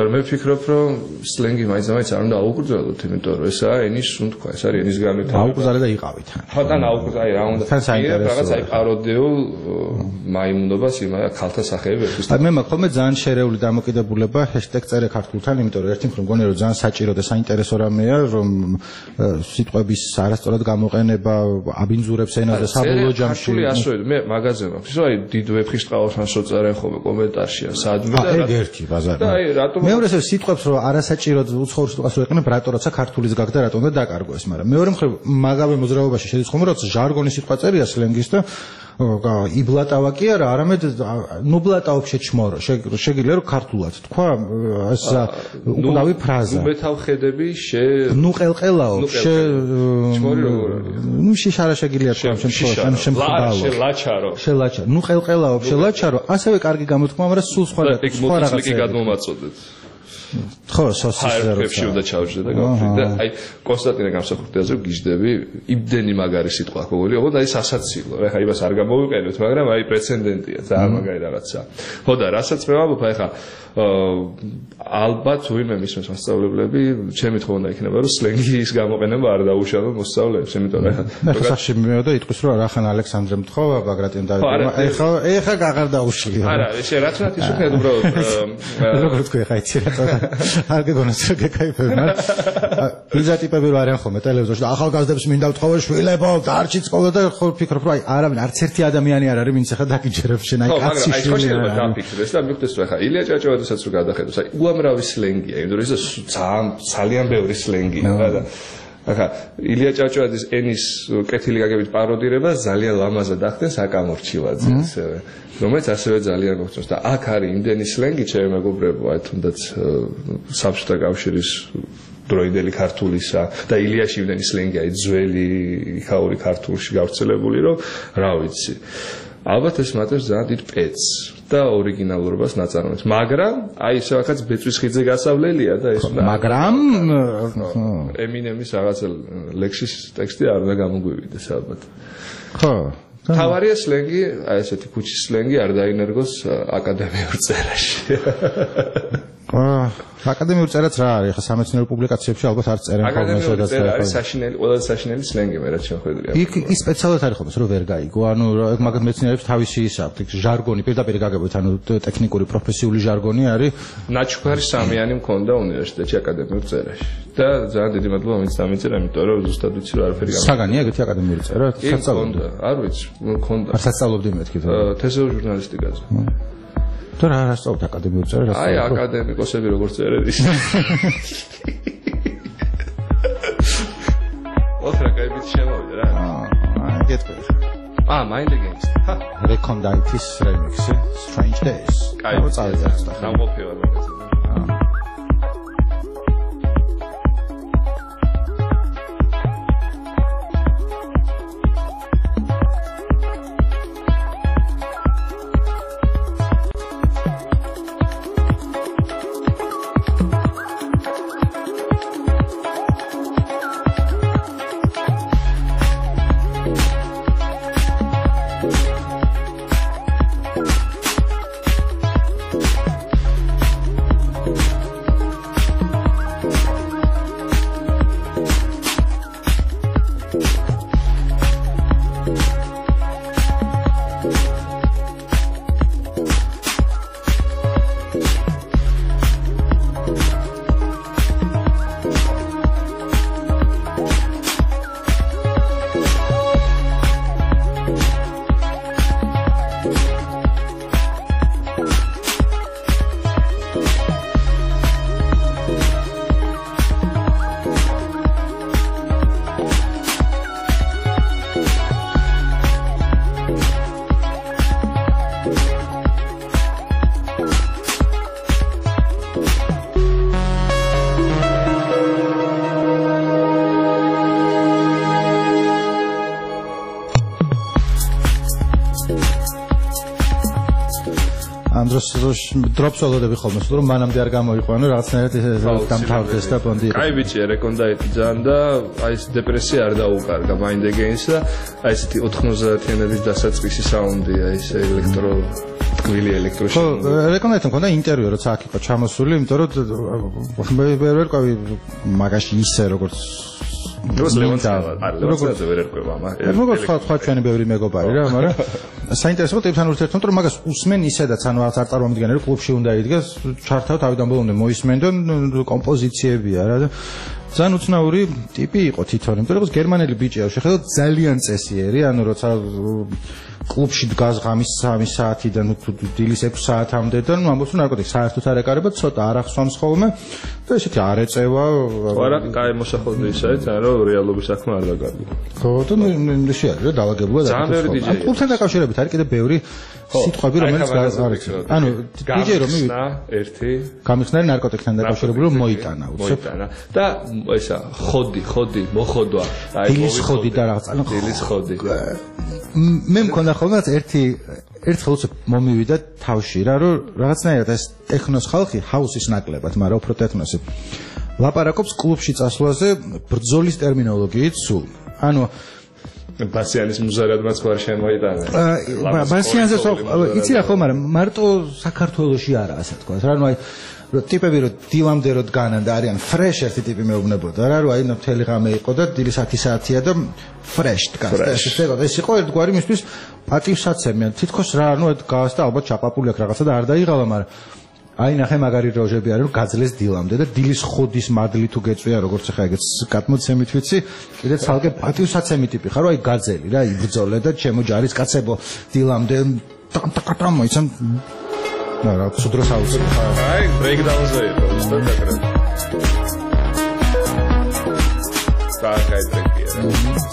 ვფიქრობ, რომ სლენგი მაინც-მაინც არ უნდა აუკრძალოთ, იმიტომ რომ ესაა ენის, ნუ თქვა, ეს არის ენის განვითარება. აუკრძალე და იყავით. ხო, თან აუკრძალე, აი რა უნდა. რაღაც აი პაროდიულ მაიმუნობას იმა ქალთა სახეები ერთვის. აი მე მაქვს ხოლმე ძალიან შერეული დამოკიდებულება ჰეშტეგ წერე ქართულთან, იმიტომ რომ ერთი მხრივ მგონია რომ ძალიან საჭირო და საინტერესო რამეა, რომ სიტყვების არასწორად გამოყენება აბინძურებს ენაზე საბოლოო ჯამში. ქართული ასოე, მე მაგაზე მაქვს. ისო აი დიდ ვეფხისტყაოსთან შეწერენ ხოლმე კომენტარშია, საადმე და ეგ ერთი ბაზარი. და აი რატომ მეორე ეს სიტყვებს რომ არასაჭიროდ უცხოურ სიტყვას რო ეყენებ, რატო როცა ქართულის გაგდა, რატომ და დაკარგო ეს, მაგრამ მეორე მხრივ მაგავე მოძრაობაში შედის ხოლმე როცა ჟარგონის სიტყვა წერია სლენგის და იბლატავა კი არა, არამედ ნუბლატაობ შეჩმორო. შეგიძლია რომ ქართულად თქვა ეს უკრავი ფრაზა. ნუ მეთავხედები შე ნუ ყელყელაობ, შე ჩმორი როგორ არის? ნუ შიშარა შეგიძლია თქვა ამ შემთხვევაში, ან შემთხვევაში. შე ლაჩარო. შე ლაჩარო. ნუ ყელყელაობ, შე ლაჩარო, ასევე კარგი გამოთქმა, მაგრამ სულ სხვა სხვა რაღაცა. ეგ გადმომაწოდეთ. ხო, სოსისერებში უნდა ჩავჭრე და გავხდი და აი კონსტანტინე გამსახურდიაზე გიждდები იმდენი მაგარი სიტყვა გოგოლი, ოღონდ აი სასაცილო. ეხა იმას არ გამოვიყენოთ, მაგრამ აი პრეცედენტია, ძალიან მაგარი რაღაცა. ხო და რასაც მე ვამბობ, აი ხა ალბათ ვინმე მისმენს მასწავლებლები, ჩემი თქმა უნდა იქნება, რომ სლენგის გამოყენება არ დაუშალო მოსწავლეებს, იმიტომ რომ ეხა სახში მივიდა იტყვის რომ რახან ალექსანდრე მთხოვა, ბაგრატიამ დავიწყო. ეხა ეხა აღარ დაუშლიო. არა, ეს რაც რა ის უკეთ უბრალოდ როგორ თქვი ხა იცი რა არ გეგონოს რა გეკაიფებ, მაგრამ ვიზატიპები რა არიან ხოლმე ტელევიზორში და ახალგაზრდებს მინდა ვთხოვო შვილებო, დარჩი სკოლა და ხო ვფიქრობ რომ აი არავინ არც ერთი ადამიანი არ არის, ვინც ახლა დაგიჯერებს შენ აი კაცი შვილი არა. ხო, მაგრამ აი დაფიქრდეს და მივხვდეს რომ ახლა ილია ჭავჭავაძესაც რო გადახედოს, აი უამრავი სლენგია, იმიტომ რომ ეს ძალიან ძალიან ბევრი სლენგია რა და ახლა ილია ჭავჭავაძის ენის კეთილი გაგებით პაროდირება ძალიან ლამაზად ახდენს აკამორჩილაძე ასევე, რომელიც ასევე ძალიან მოხდენს და აქ არის იმდენი სლენგი, ჩემი მეგობრებო, აი თუნდაც საბჭოთა კავშირის დროიდელი ქართულისა და ილიაში იმდენი სლენგი აი ძველი იქაური ქართულში გავრცელებული, რომ რა ვიცი. ალბათ ეს მატებს ძალიან დიდ პეცს და ორიგინალურობას ნაწარმოებს, მაგრამ აი ეს ვახაც ბეწვის ხიძე გასავლელია და ეს მაგრამ ემინემის რაღაც ლექსის ტექსტი არ უნდა გამოგვივიდეს ალბათ. ხო. თავარია სლენგი, აი ესეთი ქუჩის სლენგი არ დაინერგოს აკადემიურ წერაში. აა აკადემიურ წერაც რა არის? ხა სამეცნიერო პუბლიკაციებში ალბათ არ წერენ ხოლმე სადაც წერა. არის საშინელი, ყველაზე საშინელი სლენგი მე რაც შეხვედრია. იქ ის სპეციალურად არის ხოლმე, რომ ვერ გაიგო. ანუ მაგათ მეცნიერებს თავისი ის აქვს, იქ ჟარგონი პირდაპირ გაგებოთ, ანუ ტექნიკური პროფესიული ჟარგონი არის. ნაჩუქარი სამიანი მქონდა უნივერსიტეტში აკადემიურ წერაში. და ძალიან დიდი მადლობა ვინც დამიწერა, იმიტომ რომ ზუსტად ვიცი რომ არაფერი გამიგე. საგანია ეგეთი აკადემიური წერა? სასწავლო. არ ვიცი, მქონდა. არ სასწავლობდი მეთქი. თესეულ ჟურნალისტიკაზე. და რა ასწავლეთ აკადემიურ წერას? აი აკადემიკოსები როგორ წერენ ის. ოთრა კაიბით შემოვიდა რა. აა, გეტყვი. აა, Mind the Games. Recondite-ის remix-ი, Strange Days. კაი, წავიდა. სამყოფია მაგაზე. დროპს ველოდები ხოლმე, რომ მანამდე არ გამოიყვანო, რაღაცნაირად დამთავრდეს და ბონდი. კაი ბიჭი, რეკონდაიტი ძალიან და აი ეს დეპრესია არ დაუკარგა Mind the Games და აი ესეთი ოთხმოცდაათიანების დასაწყისი საუნდია, ეს ელექტრო ტკბილი ელექტროში. ხო, რეკომენდაციამ მქონდა ინტერვიუ, როცა აქ იყო ჩამოსული, იმიტომ რომ მე ვერ ვერკვევი მაგაში ისე როგორც როგორც ლევანცია, არ ლევანციაზე ვერ ერკვევა, მაგრამ როგორც სხვა სხვა ჩვენი ბევრი მეგობარი რა, მაგრამ საინტერესო ტიპთან ურთიერთობთ, რომ მაგას უსმენ ისედაც, ანუ რაღაც არ წარმომიდგენ, რომ კლუბში უნდა იდგეს, ჩართავ თავიდან ბოლომდე მოისმენდონ კომპოზიციებია რა და ძალიან უცნაური ტიპი იყო თვითონ, იმიტომ რომ გერმანელი ბიჭია, შეხედოთ ძალიან წესიერი, ანუ როცა კლუბში დგას ღამის სამი საათიდან დილის ექვსი საათამდე და ნუ ამბობს რომ ნარკოტიკს საერთოდ არ ეკარება, ცოტა არ ახსოვს ხოლმე და ესეთი არ ეწევა. არა, კაი მოსახელდა ისაა, რომ რეალობის საქმე არ დაგარგო. ხო, და ნუ შეაძლო დაალაგებულა და კლუბთან დაკავშირებით არის კიდე ბევრი სიტყვები, რომელიც არის. ანუ დიჯეი რომ მივიდა ერთი გამიხსნა ნარკოტიკთან დაკავშირებული რომ მოიტანა, უცებ. მოიტანა და ესა ხოდი, ხოდი, მოხოდვა. აი დილის ხოდი და რაღაც. ანუ დილის ხოდი. მე მქონდა ხოლმე ერთი ერთხელ უცებ მომივიდა თავში რა რომ რაღაცნაირად ეს ტექნოს ხალხი ჰაუსის ნაკლებად, მაგრამ უფრო ტექნოსი ლაპარაკობს კლუბში წასვლაზე ბრძოლის ტერმინოლოგიით სულ. ანუ ბასიანის მუზარადმაც ხარ შემოიტანა. ბასიანზე იცი რა ხო, მაგრამ მარტო საქართველოში არა ასე თქვა. რა ნუ აი რომ ტიპები რომ დილამდე რო დგანან და არიან ფრეშ ერთი ტიპი მეუბნებოდა რა რომ აი მთელი ღამე იყო და დილის ათი საათია და ფრეშ დგას და ეს იყო ეს იყო ერთგვარი მისთვის პატივსაცემი თითქოს რა ნუ დგას და ალბათ ჩაყაპული აქვს რაღაცა და არ დაიღალა მაგრამ აი ნახე მაგარი როჟები არის რომ გაძლეს დილამდე და დილის ხოდის მადლი თუ გეწვია როგორც ახლა ეგეც კატმოცემით ვიცი კიდე ცალკე პატივსაცემი ტიპი ხარ რომ აი გაძელი რა იბრძოლე და ჩემო ჯარისკაცებო დილამდე ტაკ მოიცან No, no, nosotros autos. Ay, breakdowns ahí, ¿no? ¿Está atrás? Está acá y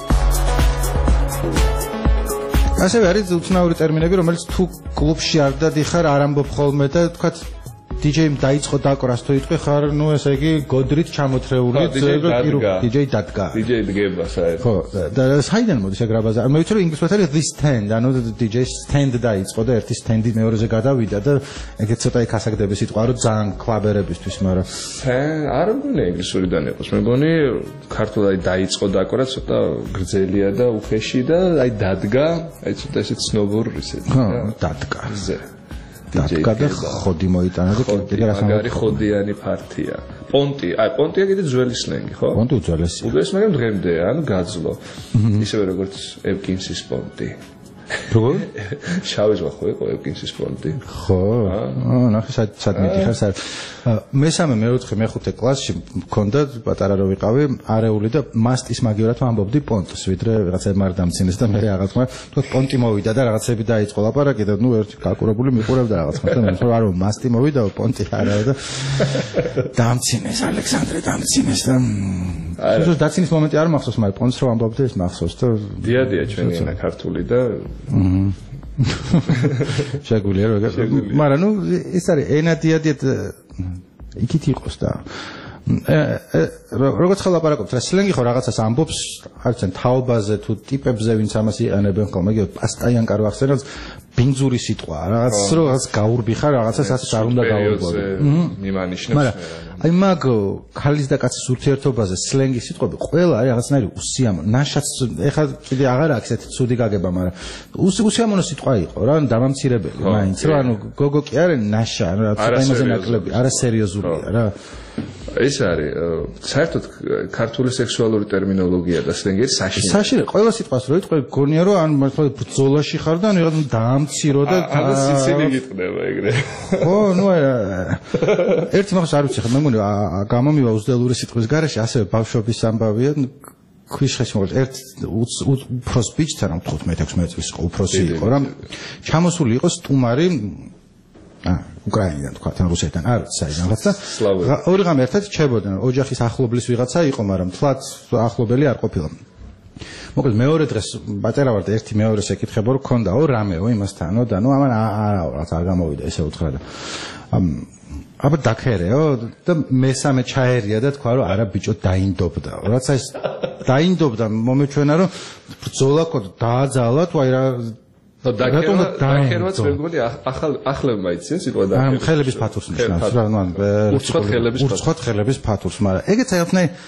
ასევე არის უცნაური ტერმინები, რომელიც თუ კლუბში არ დადიხარ, არ ამბობ ხოლმე და თქვათ დიჯეიმ დაიწყო დაკვრას თუ იტყვი ხარ, ნუ ესე იგი გოდრით ჩამოთრეული დიჯეი დადგა. დიჯეი დგება საერთოდ. ხო, და საიდან მოდის ეგ რაბაზე? მე ვიცი რომ ინგლისურად არის this stand, ანუ დიჯეი stand დაიწყო და ერთი სტენდი მეორეზე გადავიდა და ეგეც ცოტა იქ ასაგდები სიტყვა რომ ძალიან კლაბერებისთვის, მაგრამ არ მგონია ინგლისურიდან იყოს. მე მგონი ქართულად აი დაიწყო დაკვრა ცოტა გრძელია და უხეში და აი დადგა, აი ცოტა ესე ცნობურ ისეთი. ხო, დადგა. ზე დადგა და ხოდი მოიტანა და კიდე რა სამო. მაგარი ხოდიანი ფართია. პონტი, აი პონტია კიდე ძველი სლენგი, ხო? პონტი უძველესი. უძველესი, მაგრამ დღემდე ან გაძლო. ისევე როგორც ევკინსის პონტი. როგორ? შავი ზღვა ხო იყო ევკინსის პონტი? ხო. აა, ნახე სად სად მიდიხარ სად. მესამე, მეოთხე, მეხუთე კლასში მქონდა პატარა რო ვიყავი, არეული და მასტის მაგივრად ვამბობდი პონტს, ვიდრე რაღაცა მარ დამცინეს და მე რაღაც ხმა, თქო პონტი მოვიდა და რაღაცები დაიწყო ლაპარაკი და ნუ ერთი კაკურებული მიყურებდა რაღაც ხმა და მე თქო არა მასტი მოვიდა, პონტი არა და დამცინეს ალექსანდრე დამცინეს და არა დაცინის მომენტი არ მახსოვს, მაგრამ პონტს რო ვამბობდი ეს მახსოვს და დიადია ჩვენი ენა ქართული და შეგვიძლია რომ მაგრამ ნუ ეს არის ენა დიადიად იქით იყოს და როგორც ხალაპარაკობთ რა სლენგი ხო რაღაცას ამბობს არც ან თაობაზე თუ ტიპებზე ვინც ამას იყენებენ ხოლმე იგივე პასტაიან კარ ვახსენებს ბინძური სიტყვა რაღაც რაღაც გაურბიხარ რაღაცას ასე არ უნდა გაურბო მიმანიშნებს მაგრამ აი მაგ ქალის და კაცის ურთიერთობაზე სლენგი სიტყვები ყველა არის რაღაცნაირი უსიამოვნო ნაშაც ეხლა კიდე აღარ აქვს ესეთი ცუდი გაგება მაგრამ უსიამოვნო სიტყვა იყო რა დამამცირებელი მაინც რა ანუ გოგო კი არის ნაშა რა ცოტა იმაზე ნაკლები არასერიოზულია რა ეს არის საერთოდ ქართული სექსუალური ტერმინოლოგია და სლენგი საშინელი. საშინელი ყველა სიტყვას რო იტყვი გონია რომ ან მართლა ბრძოლაში ხარ და ვიღაც დაამცირო და არა სიცილი გიტყდება ეგრე. ხო, ნუ ერთი მაგას არ ვიცი ხა მე მგონი გამომივა უძდელური სიტყვის გარეშე ასევე ბავშვობის ამბავია ქვიშხეში მოგეთ ერთ უფროს ბიჭთან რომ თხუთმეტ ექვსმეტ წლის იყო უფროსი იყო რა ჩამოსული იყო სტუმარი აა უკრაინიდან თქვა თან რუსეთიდან არ საიდან რაღაცა ორი ღამე ერთად ჩებოდნენ ოჯახის ახლობლის ვიღაცა იყო მაგრამ თლაც ახლობელი არ ყოფილა მოკლედ მეორე დღეს ბატერა ვარ და ერთი მეორეს ეკითხება რომ ქონდაო რამეო იმასთანო და ნუ ამან არა რაღაც არ გამოვიდა ესე უთხრა და აბა დაქერეო და მესამე ჩაერია და თქვა რომ არა ბიჭო დაინდობდაო რაცა ეს დაინდობდა მომეჩვენა რომ ბრძოლა ყო დააძალა თუ აი რა და დაქერვაც მე მგონი ახალ ახლებმა იციან სიტყვა და ხელების ფათურს ნიშნავს რა ნუ უცხოთ ხელების ფათურს უცხოთ ხელების ფათურს მაგრამ ეგეც აიფნე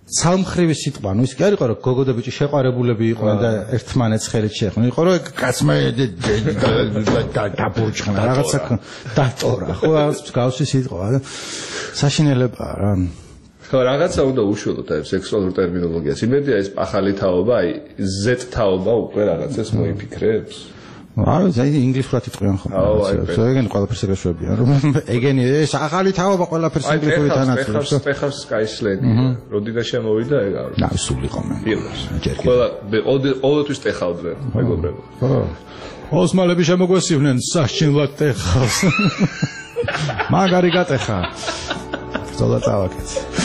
ცალმხრივი სიტყვა, ნუ ის კი არ იყო რომ გოგო და ბიჭი შეყვარებულები იყვნენ და ერთმანეთს ხელით შეეხნენ. იყო რომ კაცმა დაბურჩხნა რაღაცა დატორა. ხო რაღაც გავსი სიტყვა და საშინელებაა რა. ხო რაღაცა უნდა უშუალოდ აი სექსუალურ ტერმინოლოგიას. იმედია ეს ახალი თაობა, აი ზეთ თაობა უკვე რაღაცას მოიფიქრებს. არა, ზაი ინგლისურად იტყვიან ხო? ხო, ეგენი ყველაფერს ეგრეშვებიან, რომ ეგენი ეს ახალი თაობა ყველაფერს ინგლისურად ანაწილებს. აი, ეხავს Sky Slang-ი. როდიდან შემოვიდა ეგ არის? და სულ იყო მე. ყველა ყოველთვის ტეხავდნენ, მეგობრებო. ხო. ოსმალები შემოგვესივნენ საშინლად ტეხავს. მაგარი გატეხა. ზოლა წავაკეთ.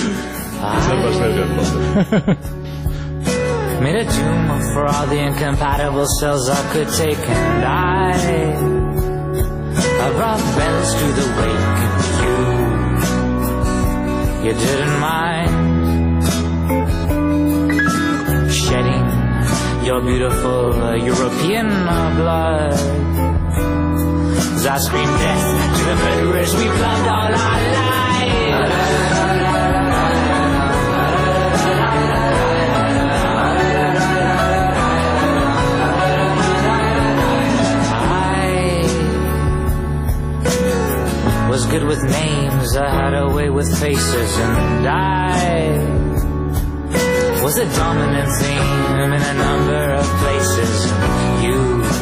Made a tomb for all the incompatible cells I could take, and I I brought bells to the wake of you. You didn't mind shedding your beautiful uh, European uh, blood. As I screamed death to the murderers we've loved all our lives. Was good with names, I had a way with faces, and I was a dominant theme in a number of places. You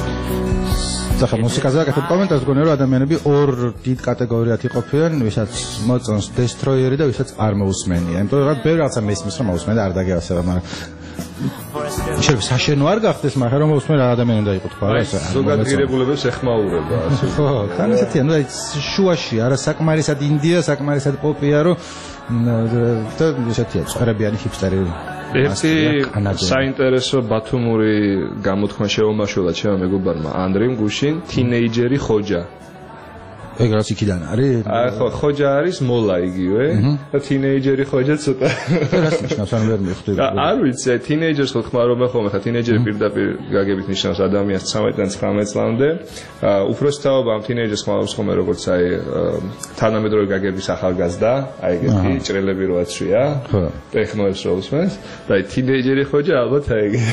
ახლა მუსიკაზე აკეთებ კომენტარს, გონია რომ ადამიანები ორ დიდ კატეგორიად იყოფიან, ვისაც მოწონს დესტროიერი და ვისაც არ მოусმენია. იმიტომ რომ ბევრი რაღაცა მესმის რომ მოусმენ და არ დაგეავსება, მაგრამ შეიძლება საშენო არ გახდეს, მაგრამ რომ მოусმენ რა ადამიანი უნდა იყოს თქვა რა ეს. ზოგადად ღირებულებებს ეხმაურება ასე. ხო, თან ესეთია, ნუ აი შუაში არა საკმარისად ინდია, საკმარისად პოპია, რომ და ესეთია, წვერებიანი ჰიპსტერი. ერთი საინტერესო ბათუმური გამოთქმა შეუმაშველა ჩემმა მეგობარმა ანდრიმ გუშინ, თინეიჯერი ხოჯა. ეგ რაც იქიდან არის? აი ხო, ხოჯა არის მოლა იგივე და თინეიჯერი ხოჯა ცოტა. რას ნიშნავს ან ვერ მივხვდი? არ ვიცი, თინეიჯერს ხო ხმარობენ ხოლმე, ხა თინეიჯერი პირდაპირ გაგებით ნიშნავს ადამიანს ცხრამეტიდან ცხრამეტ წლამდე. უფროსი თაობა ამ თინეიჯერს ხმარობს ხოლმე როგორც აი თანამედროვე გაგების ახალგაზრდა, აი ეგეთი ჭრელები როაც შვია. ხო. ტექნოებს რო უსმენს და აი თინეიჯერი ხოჯა ალბათ აი ეგ.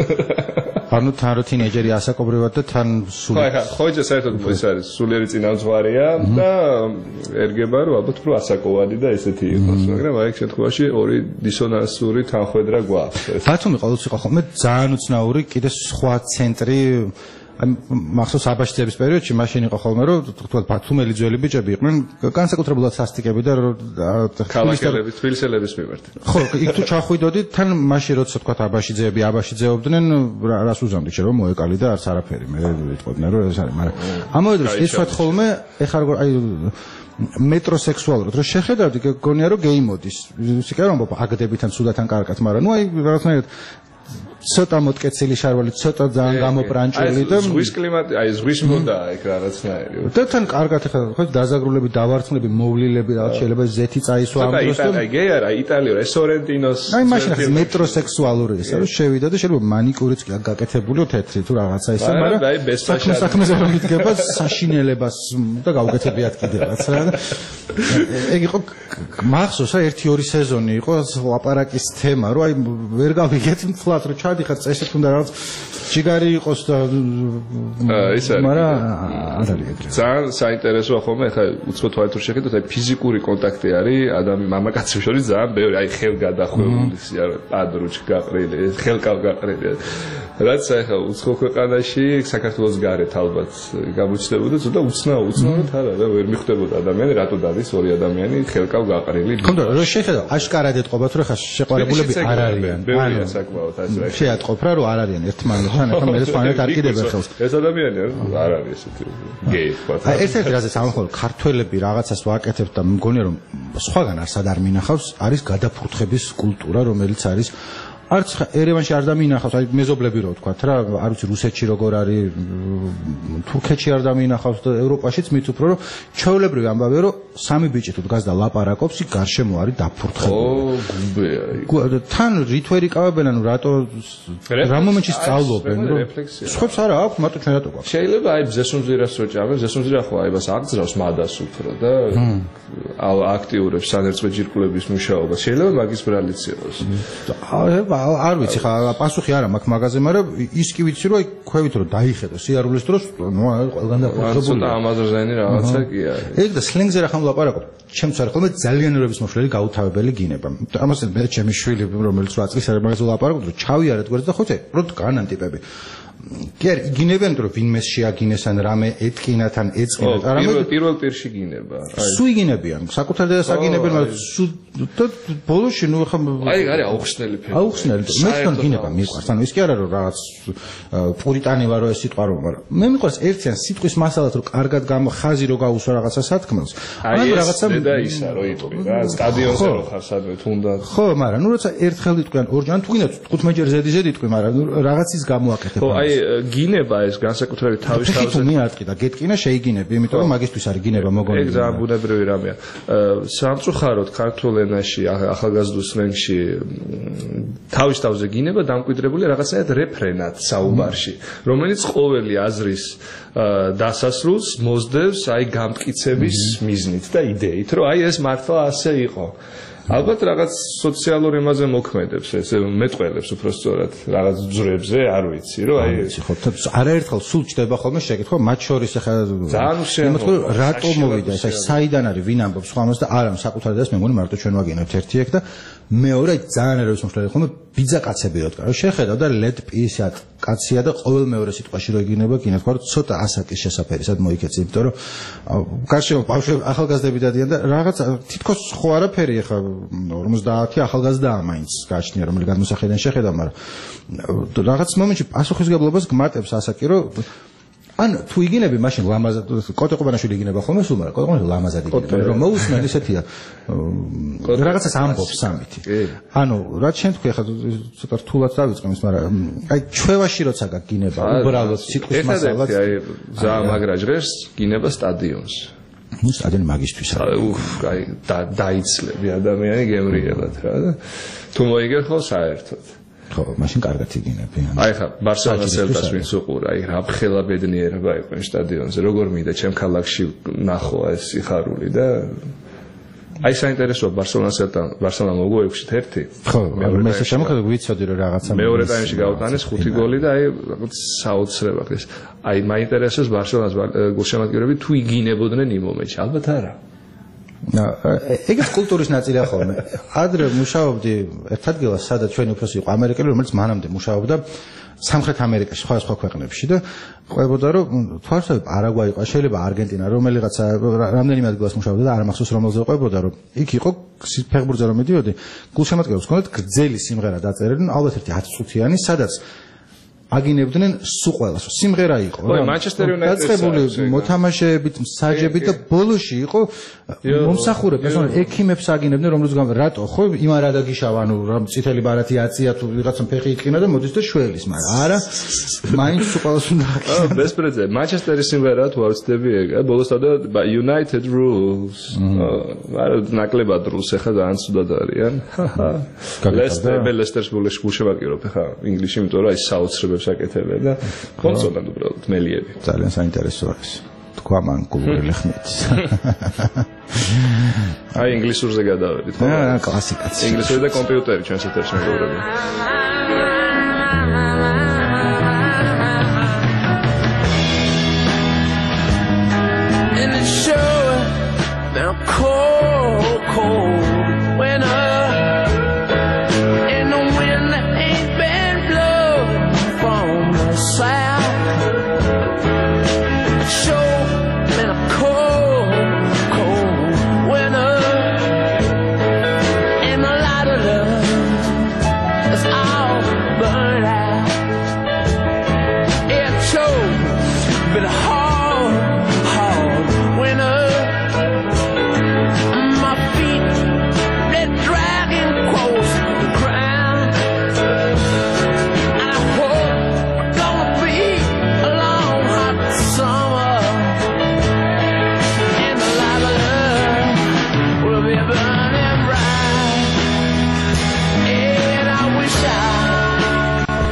ანუ თან რო თინეიჯერი ასაკობრივად და თან სულ ხო, ხა ხოჯა საერთოდ ის არის სულიერი წინამძღვარია და ერგება რომ ალბათ უფრო ასაკოვადი და ესეთი იყოს, მაგრამ აი ეს შემთხვევაში ორი დისონანსური თანხვედრა გვაქვს. ბათუმი ყოველთვის იყო ხოლმე ძალიან უცნაური კიდე სხვა ცენტრი მახსოვს აბაშიძეების პერიოდში მაშინ იყო ხოლმე რომ თქვა ბათუმელი ძველი ბიჭები იყვნენ განსაკუთრებულად სასტიკები და ქალაქელების თბილისელების მიმართ. ხო, იქ თუ ჩახვიდოდი თან მაშინ როცა თქვა აბაშიძეები აბაშიძეობდნენ რას უზამდი შეიძლება მოეკალი და არც არაფერი მე ვიტყოდნენ რომ ეს არის, მაგრამ ამავე დროს ის ვთქვათ ხოლმე ეხლა აი მეტროსექსუალურად რო შეხედავდი გონია რომ გეი მოდის. ისე რომ აგდებიდან სულათან კარგად, მაგრამ ნუ აი რაღაცნაირად ცოტა მოტკეცილი შარვალი, ცოტა ძალიან გამოპრანჭული და ზღვის კლიმატი, აი ზღვის მოდაა იქ რაღაცნაირი. და თან კარგად ახლა ხო დაზაგრულები, დავარცხნები, მოვლილები რაღაც შეიძლება ზეთი წაისვა ამ დროს და აი გეი არა, იტალიო, ეს სორენტინოს. აი მაშინ ახლა მეტროსექსუალური ის არის, შევიდა და შეიძლება მანიკურიც კი გაკეთებულიო თეთრი თუ რაღაცა ისა, მაგრამ საქმე საქმეზე რომ იდგება საშინელებას და გავუკეთებიათ კიდევ რაღაც რა. ეგ იყო მახსოვს რა ერთი ორი სეზონი იყო ლაპარაკის თემა, რომ აი ვერ გავიგეთ მთლად რომ ჩადიხარ წესით უნდა რაღაც ჯიგარი იყოს და ის არის. მაგრამ არ არის ეგრე. ძალიან საინტერესოა ხოლმე, ხა უცხო თვალით რო შეხედოთ, აი ფიზიკური კონტაქტი არის ადამი მამაკაცებს შორის ძალიან ბევრი, აი ხელგადახვეული, ადრუჩ გაყრილი, ხელკავ გაყრილი. რაც აი ხა უცხო ქვეყანაში, საქართველოს გარეთ ალბათ გამოჩნდებოდა ცოტა უცნაური, უცნაურად არა და ვერ მიხვდებოდა ადამიანი, რატო დადის ორი ადამიანი ხელკავ გაყრილი. ხომ რა შეხედავ, აშკარად ეთყობათ რომ ხა შეყვარებულები არ არიან. ბევრია საკმაოდ ასე. შეატყობ რა რომ არ არიან ერთმანეთთან, ახლა მე სხვანაირად არ კიდევ ხელს. ეს ადამიანი არ არის ესეთი გეი თქვა. აი ერთ-ერთი რაზეც ამხოლ ქართველები რაღაცას ვაკეთებთ და მგონია რომ სხვაგან არსად არ მინახავს, არის გადაფურთხების კულტურა, რომელიც არის არც ერევანში არ დამინახავს, აი მეზობლები რო ვთქვათ რა, არ ვიცი რუსეთში როგორ არის, თურქეთში არ დამინახავს და ევროპაშიც მით უფრო რომ ჩვეულებრივი ამბავია რომ სამი ბიჭი თუ დგას და ლაპარაკობს, იქ გარშემო არის დაფურთხებული. ო, გუბეა. თან რითვერი კავებენ, ანუ რატო რა მომენტში სწავლობენ, რომ სხვებს არა აქვს, მარტო ჩვენ რატო გვაქვს. შეიძლება აი ზესუმზირას რო ჭამენ, ზესუმზირა ხო აი მას აღძრავს მადას უფრო და აქტიურებს სანერწყვე ჯირკვლების მუშაობას. შეიძლება მაგის ბრალიც იყოს. არ ვიცი ხა პასუხი არა მაქვს მაგაზე, მაგრამ ის კი ვიცი რომ აი ქვევით რომ დაიხედო სიარულის დროს, ნუ ყველგან დაფურთხებული. ცოტა ამაზრზენი რაღაცა კი არის. ეგ და სლენგზე რა ხომ ლაპარაკობ. ჩემს არ ხოლმე ძალიანურების მოშლელი გაუთავებელი გინება. ამას მე ჩემი შვილი რომელიც რა წლის არის მაგაზე ლაპარაკობ, რომ ჩავიარეთ გვერდზე და ხოთე, რო დგანან ტიპები. კი არ იგინებენ რომ ვინმეს შეაგინეს ან რამე ეთკინათ ან ეწყინათ, არამედ პირველ პირში გინება. აი სუ იგინებიან, საკუთარ დედას აგინებენ, მაგრამ სუ და ბოლოში ნუ ხა აი არის აუხსნელი ფერი. აუხსნელი. მე თან გინება მიყვარს. ანუ ის კი არა რომ რაღაც პურიტანი ვარო ეს სიტყვა რომ, მაგრამ მე მიყვარს ერთიან სიტყვის მასალას რომ კარგად გამხაზი რო გაუსვა რაღაცა სათქმელს. ან რაღაცა და ისა რო იტყვი რა, სტადიონზე რო ხარ სადმე თუნდაც. ხო, მაგრამ ნუ როცა ერთხელ იტყვიან, ორჯერ თუ გინდა თხუთმეტჯერ ზედი ზედი იტყვი, მაგრამ რაღაცის გამოაკეთებ. ხო, აი გინება ეს განსაკუთრებით თავის თავზე. თუ მიატყი და გეტკინა შეიგინები, იმიტომ რომ მაგისთვის არის გინება მოგონილი. ეგ ძალიან ბუნებრივი რამეა. სამწუხაროდ ქართულ ენაში ახალგაზრდულ სლენგში თავის თავზე გინება დამკვიდრებული რაღაცნაირად რეფრენად საუბარში, რომელიც ყოველი აზრის დასასრულს მოსდევს აი გამტკიცების მიზნით და იდეით, რომ აი ეს მართლა ასე იყო. ალბათ რაღაც სოციალურ ემაზე მოქმედებს ეს მეტყველებს უფრო სწორად რაღაც ძრებზე არ ვიცი რომ აი ეს ხო არაერთხელ სულ ჩდება ხოლმე შეკითხვა მათ შორის ახლა ძალიან უშედეგო რატო მოვიდა ეს აი საიდან არის ვინ ამბობს ხო ამას და არა საკუთარ დედას მე მგონი მარტო ჩვენ ვაგინებთ ერთი ეგ და მეორე ძალიან ერევის მომხრე ხოლმე ბიძა კაცები რო თქვა შეხედავ და ლედ პისა კაცია და ყოველ მეორე სიტყვაში რო იგინება კი ნახავ რომ ცოტა ასაკის შესაფერი სად მოიქეცი იმიტომ რომ გარშემო ბავშვები ახალგაზრდები დადიან და რაღაც თითქოს ხო არაფერი ახლა ორმოცდაათი ახალგაზრდაა მაინც გააჩნია რომელი გადმოსახედიდან შეხედა მაგრამ რაღაც მომენტში პასუხისგებლობას გმატებს ასაკი რომ ან თუ იგინები მაშინ ლამაზად კოტე ყუბანაშვილი იგინება ხოლმე სულ მაგრამ კოტე ყუბანაშვილი ლამაზად იგინება რომ მოусმენ ისეთია რაღაცას ამბობს სამითი ანუ რაც შენ თქვი ახლა ცოტა რთულად დავიწყემს მაგრამ აი ჩვევაში როცა გაგინება უბრალოდ სიტყვის მასალად აი ზა მაგრა ჟღერს გინება სტადიონს ნუ სტადიონი მაგისტვის არა უფ აი დაიცლები ადამიანი გემრიელად რა და თუ მოიგერ ხო საერთოდ ხო, მაშინ კარგად იგინები. აი ხა, ბარსელონას ელტას ვინც უყურა, აი რა ფხელა ბედნიერება იყო იმ სტადიონზე, როგორ მინდა ჩემ ქალაქში ნახო ეს სიხარული და აი საინტერესოა ბარსელონას ელტა, ბარსელონა მოგო ექვსით ერთი. ხო, მე შემოხედე ვიცოდი რომ რაღაცა მეორე ტაიმში გაუტანეს ხუთი გოლი და აი რაღაც საოცრება ეს. აი მაინტერესებს ბარსელონას გულშემატკივრები თუ იგინებოდნენ იმ მომენტში, ალბათ არა. ეგეც კულტურის ნაწილია ხოლმე. ადრე მუშაობდი ერთ ადგილას, სადაც ჩვენი უფროსი იყო ამერიკელი, რომელიც მანამდე მუშაობდა სამხრეთ ამერიკაში, სხვადასხვა ქვეყნებში და ყვებოდა რომ თვალსაჩინო პარაგვაი იყო, შეიძლება არგენტინა, რომელიღაცა რამდენიმე ადგილას მუშაობდა და არ მახსოვს რომელზე ყვებოდა რომ იქ იყო ფეხბურთზე რომ მიდიოდი, გულშემატკივრებს ჰქონდათ გრძელი სიმღერა დაწერილი, ალბათ ერთი ათი წუთიანი, სადაც აგინებდნენ სულ ყველას. სიმღერა იყო. ой, Manchester United დაწყებული მოთამაშეებით, მსაჯებით და ბოლოში იყო მომსახურე პერსონალი ექიმებს აგინებდნენ, რომლის გამო რატო ხო იმ არა დაგიშავა, ანუ რა წითელი ბარათი აწია თუ ვიღაცამ ფეხი იტკინა და მოდის და შველის, მაგრამ არა მაინც სულ ყველას უნდა აგინებდნენ. ბესპრეცედენტ. Manchester-ის სიმღერა თუ არ ვცდები ეგ, ბოლოსტადა United Rules. მაგრამ ნაკლებად რულს ახლა ძალიან ცუდად არიან. ლესტერ ბელესტერს ბოლოში გულშემატკივრობ ხა ინგლისში, იმიტომ რომ აი საოცრებებს საკეთებენ და კონსოლდან უბრალოდ მელიები. ძალიან საინტერესო არის. თქვა მან გულური ხმით. აი ინგლისურზე გადავედით. აა კლასიკაც. ინგლისური და კომპიუტერი ჩვენს ეთერში მეგობრები. And it's sure now cold, cold winter. I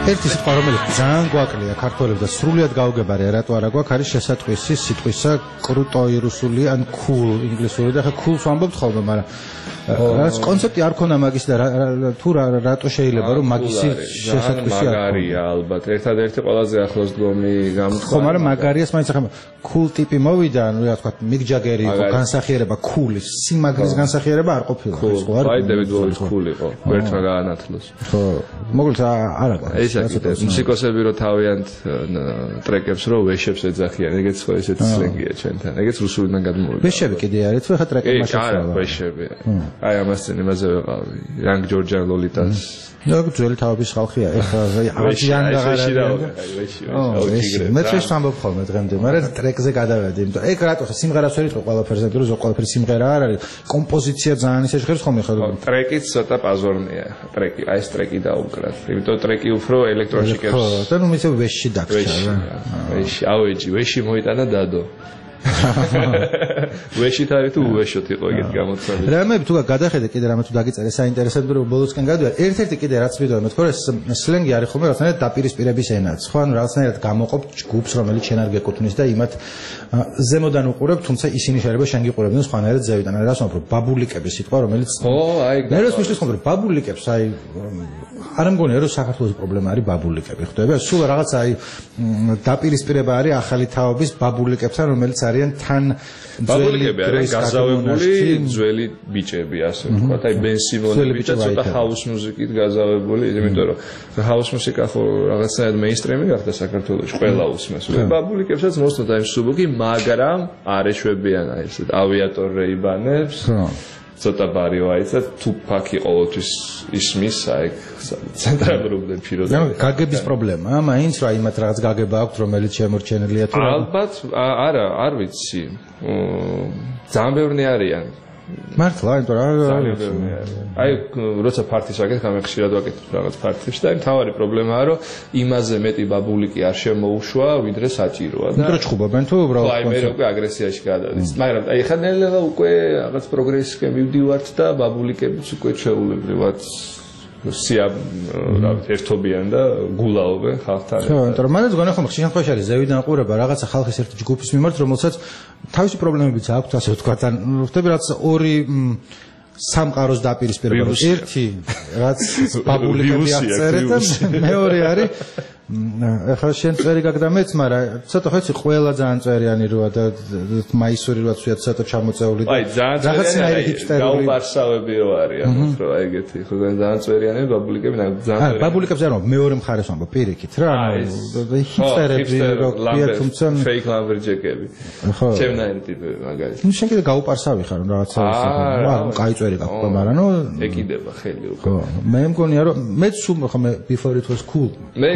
ერთი სიტყვა რომელიც ძალიან გვაკლია ქართველებს და სრულიად გაუგებარი რატო არა გვაქვს არის შესატყვისი სიტყვისა კრუტოი რუსული ან cool ინგლისური და ხა cool-ს ვამბობთ ხოლმე მაგრამ რაც კონცეპტი არ ქონა მაგის და თუ რატო შეიძლება რომ მაგისი შესატყვისი არ მაგარია ალბათ ერთადერთი ყველაზე ახლოს დგომი გამოთქვა ხო მაგრამ მაგარიას მაინც ახლა cool ტიპი მოვიდა ანუ რა თქვა მიგ ჯაგერი იყო განსახიერება cool-ის სიმაგრის განსახიერება არ ყოფილა ეს ხო არის აი დევიდ ბოუის cool იყო ერთმა გაანათლოს ხო მოკლედ არა ეს აკეთებს მუსიკოსები რო თავიანთ ტრეკებს რო ვეშებს ეძახიან ეგეც ხო ესეც სლენგია ჩვენთან ეგეც რუსულიდან გადმოვიდა ვეშები კიდე არის თუ ხა ტრეკები მაშინ არა ვეშები აი ამასთან იმაზე ვეყავი რანგ ჯორჯან ლოლიტას ნუ ძველი თავების ხალხია ეხლა აღიან და აღარ მე შეიძლება ამბობ ხოლმე დღემდე მაგრამ ტრეკზე გადავედი იმიტომ ეგ რატო ხა სიმღერას ვერ იტყვი ყველაფერზე იმიტომ რომ ყველაფერი სიმღერა არ არის კომპოზიცია ძალიან ისე ჟღერს ხოლმე ხო ტრეკიც ცოტა პაზორნია ტრეკი აი ეს ტრეკი დაუკრათ იმიტომ ტრეკი უფრო ელექტრონში კერს ხო და ნუ ისე ვეში დაგჭა ვეში ავეჯი ვეში მოიტანა დადო ვეშით არის თუ უეშოთ იყო ეგეთ გამოცემები. რამე თუ გადახედე კიდე რამე თუ დაგიწერე საინტერესოა რომ ბოლოსკენ გადავიდა. ერთ-ერთი კიდე რაც ვიდეო მეთქვა ეს სლენგი არის ხოლმე რაღაცნაირად დაპირისპირების ენაც. ხო ანუ რაღაცნაირად გამოყოფ ჯგუფს რომელიც შენ არ გეკუთვნის და იმათ ზემოდან უყურებ თუმცა ისინი შეიძლება შენ გიყურებდნენ სხვანაირად ზევიდან. რა თქმა უნდა ბაბულიკების სიტყვა რომელიც ხო აი მე როს მიშლის ხოლმე ბაბულიკებს აი არ მგონია რომ საქართველოს პრობლემა არის ბაბულიკები ხვდები? სულ რაღაც აი დაპირისპირება არის ახალი თაობის ბაბულიკებთან რომელიც არიან თან ბაბულიკები არიან გაზავებული ძველი ბიჭები ასე ვთქვათ აი ბენ სიმონები და ცოტა ჰაუს მუსიკით გაზავებული იმიტომ რომ ჰაუს მუსიკა ხო რაღაცნაირად მეინსტრიმი გახდა საქართველოში ყველა უსმენს ბაბულიკებსაც მოსწონთ აი სუბუგი მაგრამ არ ეშვებიან აი ეს ავიატორ რეიბანებს ცოტა ბარიო აიცა თუფაკი ყოველთვის ისმის აი ცენტრალურობდნენ ფიროზე გაგების პრობლემაა მაინც რა იმათ რაღაც გაგება აქვს რომელიც შემორჩენილია თუ ალბათ არა არ ვიცი ძალიან ბევრი არიან მართლა იმიტომ რომ აი როცა ფარტის ვაკეთებ ამ ხშირად ვაკეთებ რაღაც ფარტებში და მთავარი პრობლემაა რომ იმაზე მეტი ბაბულიკი არ შემოუშვა ვიდრე საჭიროა და იმიტომ რომ ჩხუბობენ თუ უბრალოდ აი მე უკვე აგრესიაში გადადის მაგრამ აი ხა ნელა უკვე რაღაც პროგრესისკენ მივდივართ და ბაბულიკებიც უკვე ჩეულებრივად სია რა ერთობიან და გულაობენ ხალხთან. ხო, იმიტომ რომ მანდ გონე ხომ ხშირ შემთხვევაში არის ზევიდან ყურება რაღაცა ხალხის ერთი ჯგუფის მიმართ რომელსაც თავისი პრობლემებიც აქვს ასე ვთქვათ ან ხტები რაც ორი სამყაროს დაპირისპირება ერთი რაც ბაბულიკები აღწერეთ და მეორე არის ახლა შენ წერი გაგდა მეც მაგრამ ცოტა ხო იცი ყველა ძალიან წერიანი როა და მაისური როა ცუიათ ცოტა ჩამოწეული და რაღაცნაირი ჰიპსტერული გაუპარსავები რო არიან უფრო ეგეთი ხო ძალიან წერიანი ბაბულიკები ძალიან აა ბაბულიკებს არ ვამბობ მეორე მხარეს ვამბობ პირიქით რა ჰიპსტერები რო ქვია თუმცა ფეიქ ლამბერჯეკები ხო ჩემნაირი ტიპები მაგალითად ნუ შენ კიდე გაუპარსავი ხარ რაღაცა აა კაი წერი გაქვს მაგრამ ნუ ეკიდება ხელი უკვე ხო მე მგონია რომ მეც სულ ხო მე before it was cool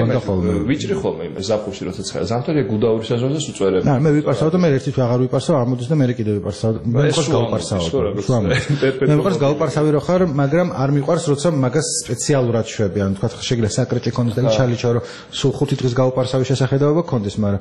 ვიჭრი ხოლმე იმ ზაფხულში როცა ცხელს ზამთარია გუდაური სეზონზე უწვერებ. ნა მე ვიპარსავ და მე ერთით აღარ ვიპარსავ ამოდის და მე კიდე ვიპარსავ. მე მიყავს გაუპარსავ. მე მიყავს გაუპარსავი რო ხარ, მაგრამ არ მიყვარს როცა მაგას სპეციალურად შვები. ანუ თქვა შეგიძლია საკრეჭი კონდეს და ჩალიჩო რომ სულ ხუთი დღის გაუპარსავი შესახედაობა კონდეს, მაგრამ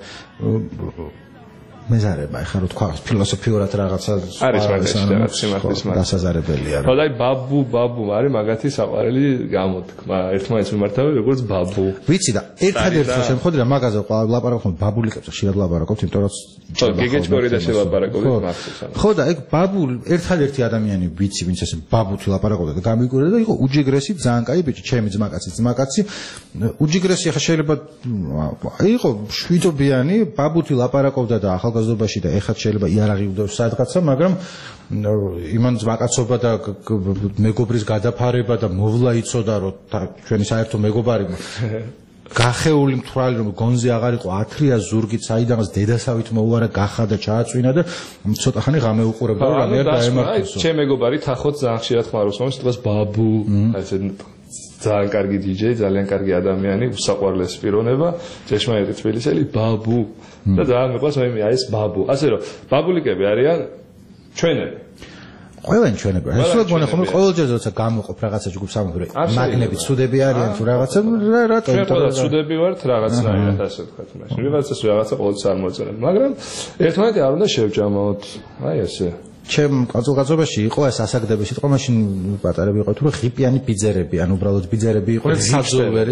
მეზარება ეხლა რო თქვა ფილოსოფიურად რაღაცა არის რაღაც სიმართლის მაგ დასაზარებელია. ხო და აი ბაბუ ბაბუ არის მაგათი საყვარელი გამოთქმა. ერთმანეთს მიმართავენ როგორც ბაბუ. ვიცი და ერთადერთი შემთხვევაში რა მაგაზე ლაპარაკობ ბაბულიკებს ხშირად ლაპარაკობთ, იმიტომ რომ ხო გეგეჭკორი და შელაპარაკობთ მართლაც. ხო და ეგ ბაბუ ერთადერთი ადამიანი ვიცი, ვინც ესე ბაბუთი ლაპარაკობდა და გამიგურა და იყო უჯიგრესი ძალიან კაი ბიჭი, ჩემი ძმაკაცი, ძმაკაცი. უჯიგრესი ახლა შეიძლება იყო შვიდობიანი, ბაბუთი ლაპარაკობდა და ახალგაზრდობაში და ეხლა შეიძლება იარაღი უდევს სადღაცა, მაგრამ იმან ძმაკაცობა და მეგობრის გადაფარება და მოვლა იცოდა რომ ჩვენი საერთო მეგობარი გახეული მთვრალი რომ გონზე აღარ იყო ათრია ზურგით საიდანაც დედასავით მოუარა გახა და ჩააწვინა და ცოტა ხანი ღამე უყურებდა რომ რამე არ დაემართოს. ჩემ მეგობარი თახოთ ძალიან ხშირად ხმარობს მომის დღეს ბაბუ აი ეს ძალიან კარგი დიჯეი, ძალიან კარგი ადამიანი, უსაყვარლესი პიროვნება, ჭეშმარიტი თბილისელი ბაბუ და ძალიან მეყვარს მე აი ეს ბაბუ. ასე რომ ბაბულიკები არიან ჩვენები. ყველანი ჩვენები. ეს რა გონე ხომ ყოველჯერ როცა გამოყოფ რაღაცა ჯგუფს ამბობ, მაგნები ცუდები არიან თუ რაღაცა რატო იმიტომ რომ ცუდები ვართ რაღაცნაირად ასე ვთქვათ მაშინ. ვიღაცას რაღაცა ყოველთვის არ მოეწონებ, მაგრამ ერთმანეთი არ უნდა შევჭამოთ. აი ესე ჩემ კაცოღაცობაში იყო ეს ასაგდების სიტყვა მაშინ პატარები იყო თუ რომ ღიპიანი ბიძერები ან უბრალოდ ბიძერები იყო საძულვერი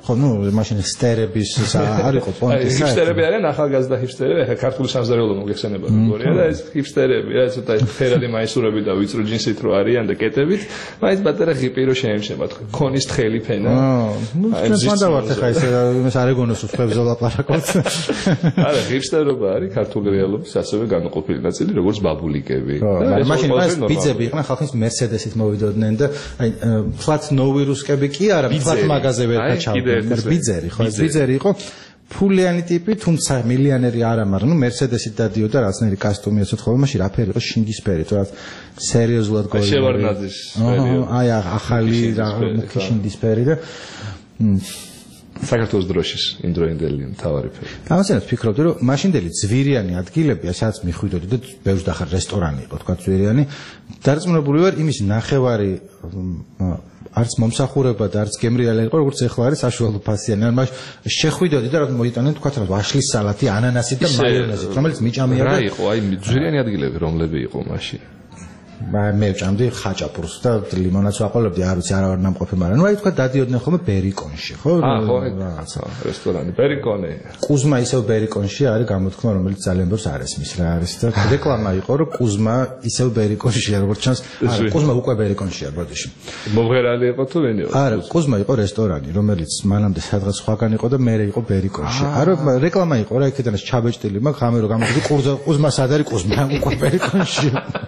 ხო, ну, მაშინ ჰისტერების არ იყო პონტი. აი, ჰისტერები არიან ახალგაზრდა ჰისტერები, ახლა ქართული სამზარეულო მოგეხსენება როგორია და ეს ჰისტერები, რა ცოტა ფერადი მაისურები და ვიწრო ჯინსით რო არიან და კეტებით, მაინც პატარა ღიპირო შეემჩნევათ. ქონის თხელი ფენა. აა, ну, ჩვენ მანდავართ ახლა ეს იმას არეგონოს უცხოებს ვლაპარაკობთ. არა, ჰისტერობა არის ქართული რეალობის ასევე განუყოფელი ნაწილი, როგორც ბაბულიკები. და მაშინ ეს ბიძები იყვნენ ხალხის მერსედესით მოვიდოდნენ და აი ფლატ ნოვირუსკები კი არა, ფლატ მაღაზე ვერ გაჩავდნენ. ბიძერი, ხო, ეს ბიძერი იყო ფულიანი ტიპი, თუმცა მილიონერი არა, მაგრამ ნუ მერსედესით დადიოდა რაღაცნაირი კასტუმი ასე თქო, მაშინ რაფერი იყო შინდისფერი, თუ რა სერიოზულად გოი. შევარნაძის პერიოდი. აი ახალი რა მუქი შინდისფერი და საქართველოს დროშის იმდროინდელი მთავარი ფერი. ამასენად ვფიქრობდი, რომ მაშინდელი ძვირიანი ადგილები, სადაც მიხვიდოდი და ბევრს дахარ რესტორანი იყო, თქვა ძვირიანი, დარწმუნებული ვარ იმის ნახევარი არც მომსახურება და არც გემრიელი იყო, როგორც ეხლა არის საშუალო ფასიანი. ან მაშინ შეხვიდოდი და რა მოიტანენ თქვა რა ვაშლის სალატი, ანანასი და მაიონეზი, რომელიც მიჭამია და რა იყო, აი ძვირიანი ადგილები რომლები იყო მაშინ. მე ვჭამდი ხაჭაპურს და ლიმონადს ვაყოლებდი, არ ვიცი, არა ვარ ნამყოფი, მაგრამ ნუ აი თქვა დადიოდნენ ხოლმე ბერიკონში, ხო? აა, ხო, რაღაცა რესტორანი ბერიკონი. კუზმა ისევ ბერიკონში არის გამოთქმა, რომელიც ძალიან ბევრს არ ესმის რა არის და რეკლამა იყო, რომ კუზმა ისევ ბერიკონშია, როგორც ჩანს. არა, კუზმა უკვე ბერიკონშია, ბოდიში. მომღერალი იყო თუ ვენი? არა, კუზმა იყო რესტორანი, რომელიც მანამდე სადღაც სხვაგან იყო და მერე იყო ბერიკონში. არა, რეკლამა იყო რა, იქიდანაც ჩაბეჭდილი მაგ ხამე რო გამოდი კუზმა სად არის, კუზმა უკვე ბერიკონში.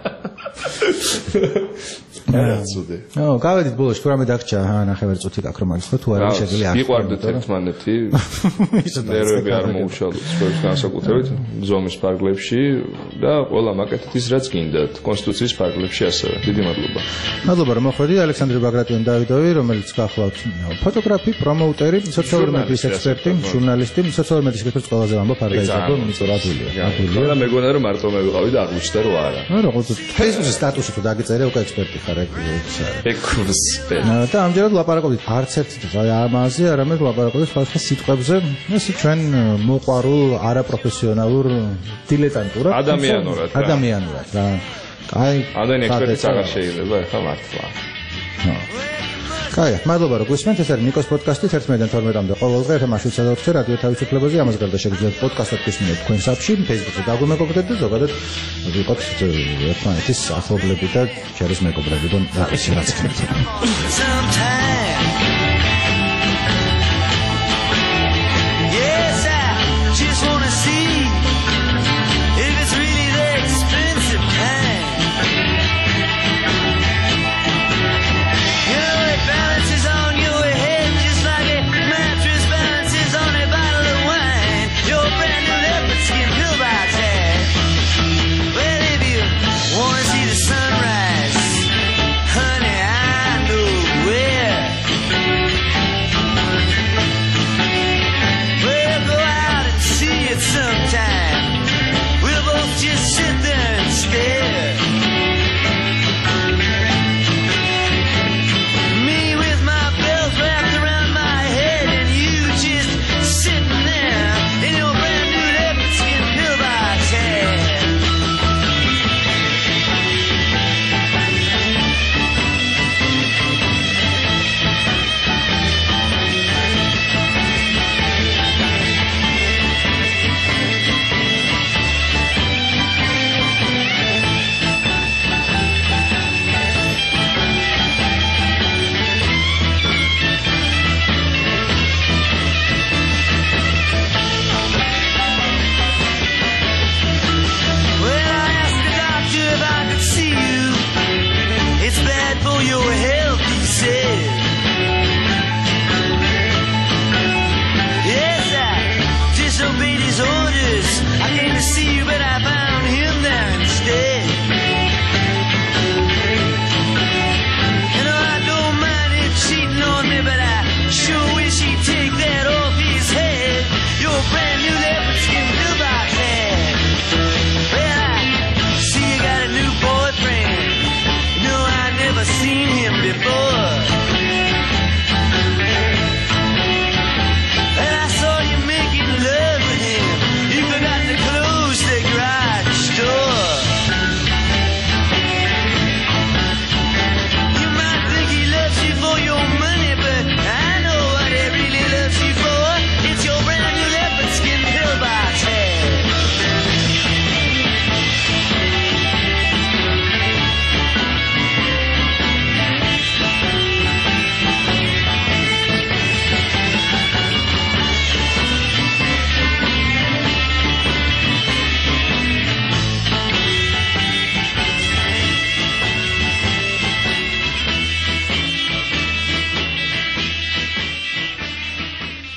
არაცუდე. ო, გავედით ბოლოს თუ რამე დაგჭა, აა ნახევარი წუთი გაქვს რომ არის ხო თუ არა შეგიძლია არ. იყვარდეთ ერთმანეთი. ნერვები არ მოუშალოთ სწორედ განსაკუთრებით ზომის ფარგლებში და ყველა მაკეთეთ ის რაც გინდათ კონსტიტუციის ფარგლებში ასევე. დიდი მადლობა. მადლობა რომ მოხვედით ალექსანდრე ბაგრატიონ დავიდოვი, რომელიც გახლავთ ფოტოგრაფი, პრომოუტერი, სოციალური მედიის ექსპერტი, ჟურნალისტი, სოციალური მედიის ექსპერტი ყველაზე ამბობ არ დაიწყო მინიჭრადულია. რა მეგონა რომ მარტო მე ვიყავი და აღვიჩნდა რომ არა. არა, ხო Facebook-ის სტატუსი თუ დაგეწერე უკვე ექსპერტი ხარ ეგ. ექსპერტი. და ამჯერად ლაპარაკობთ არც ერთ ამაზე, არამედ ლაპარაკობთ სხვადასხვა სიტყვებზე. ეს ჩვენ მოყვარულ არაპროფესიონალურ დილეტანტურად ადამიანურად რა. ადამიანურად რა. აი, ამდენი ექსპერტიც აღარ შეიძლება ახლა მართლა. კაი, მადლობა რომ გვისმენთ, ეს არის ნიკოს პოდკასტი თერთმეტიდან თორმეტამდე ყოველდღე ეთერში სადაოთხე რადიო თავისუფლებაზე, ამას გარდა შეგიძლიათ პოდკასტად გვისმინეთ თქვენ საფში, Facebook-ზე დაგვემეგობრდეთ და ზოგადად ვიყოთ ერთმანეთის ახლობლები და ჩერის მეგობრები და რა ვიცი რაც.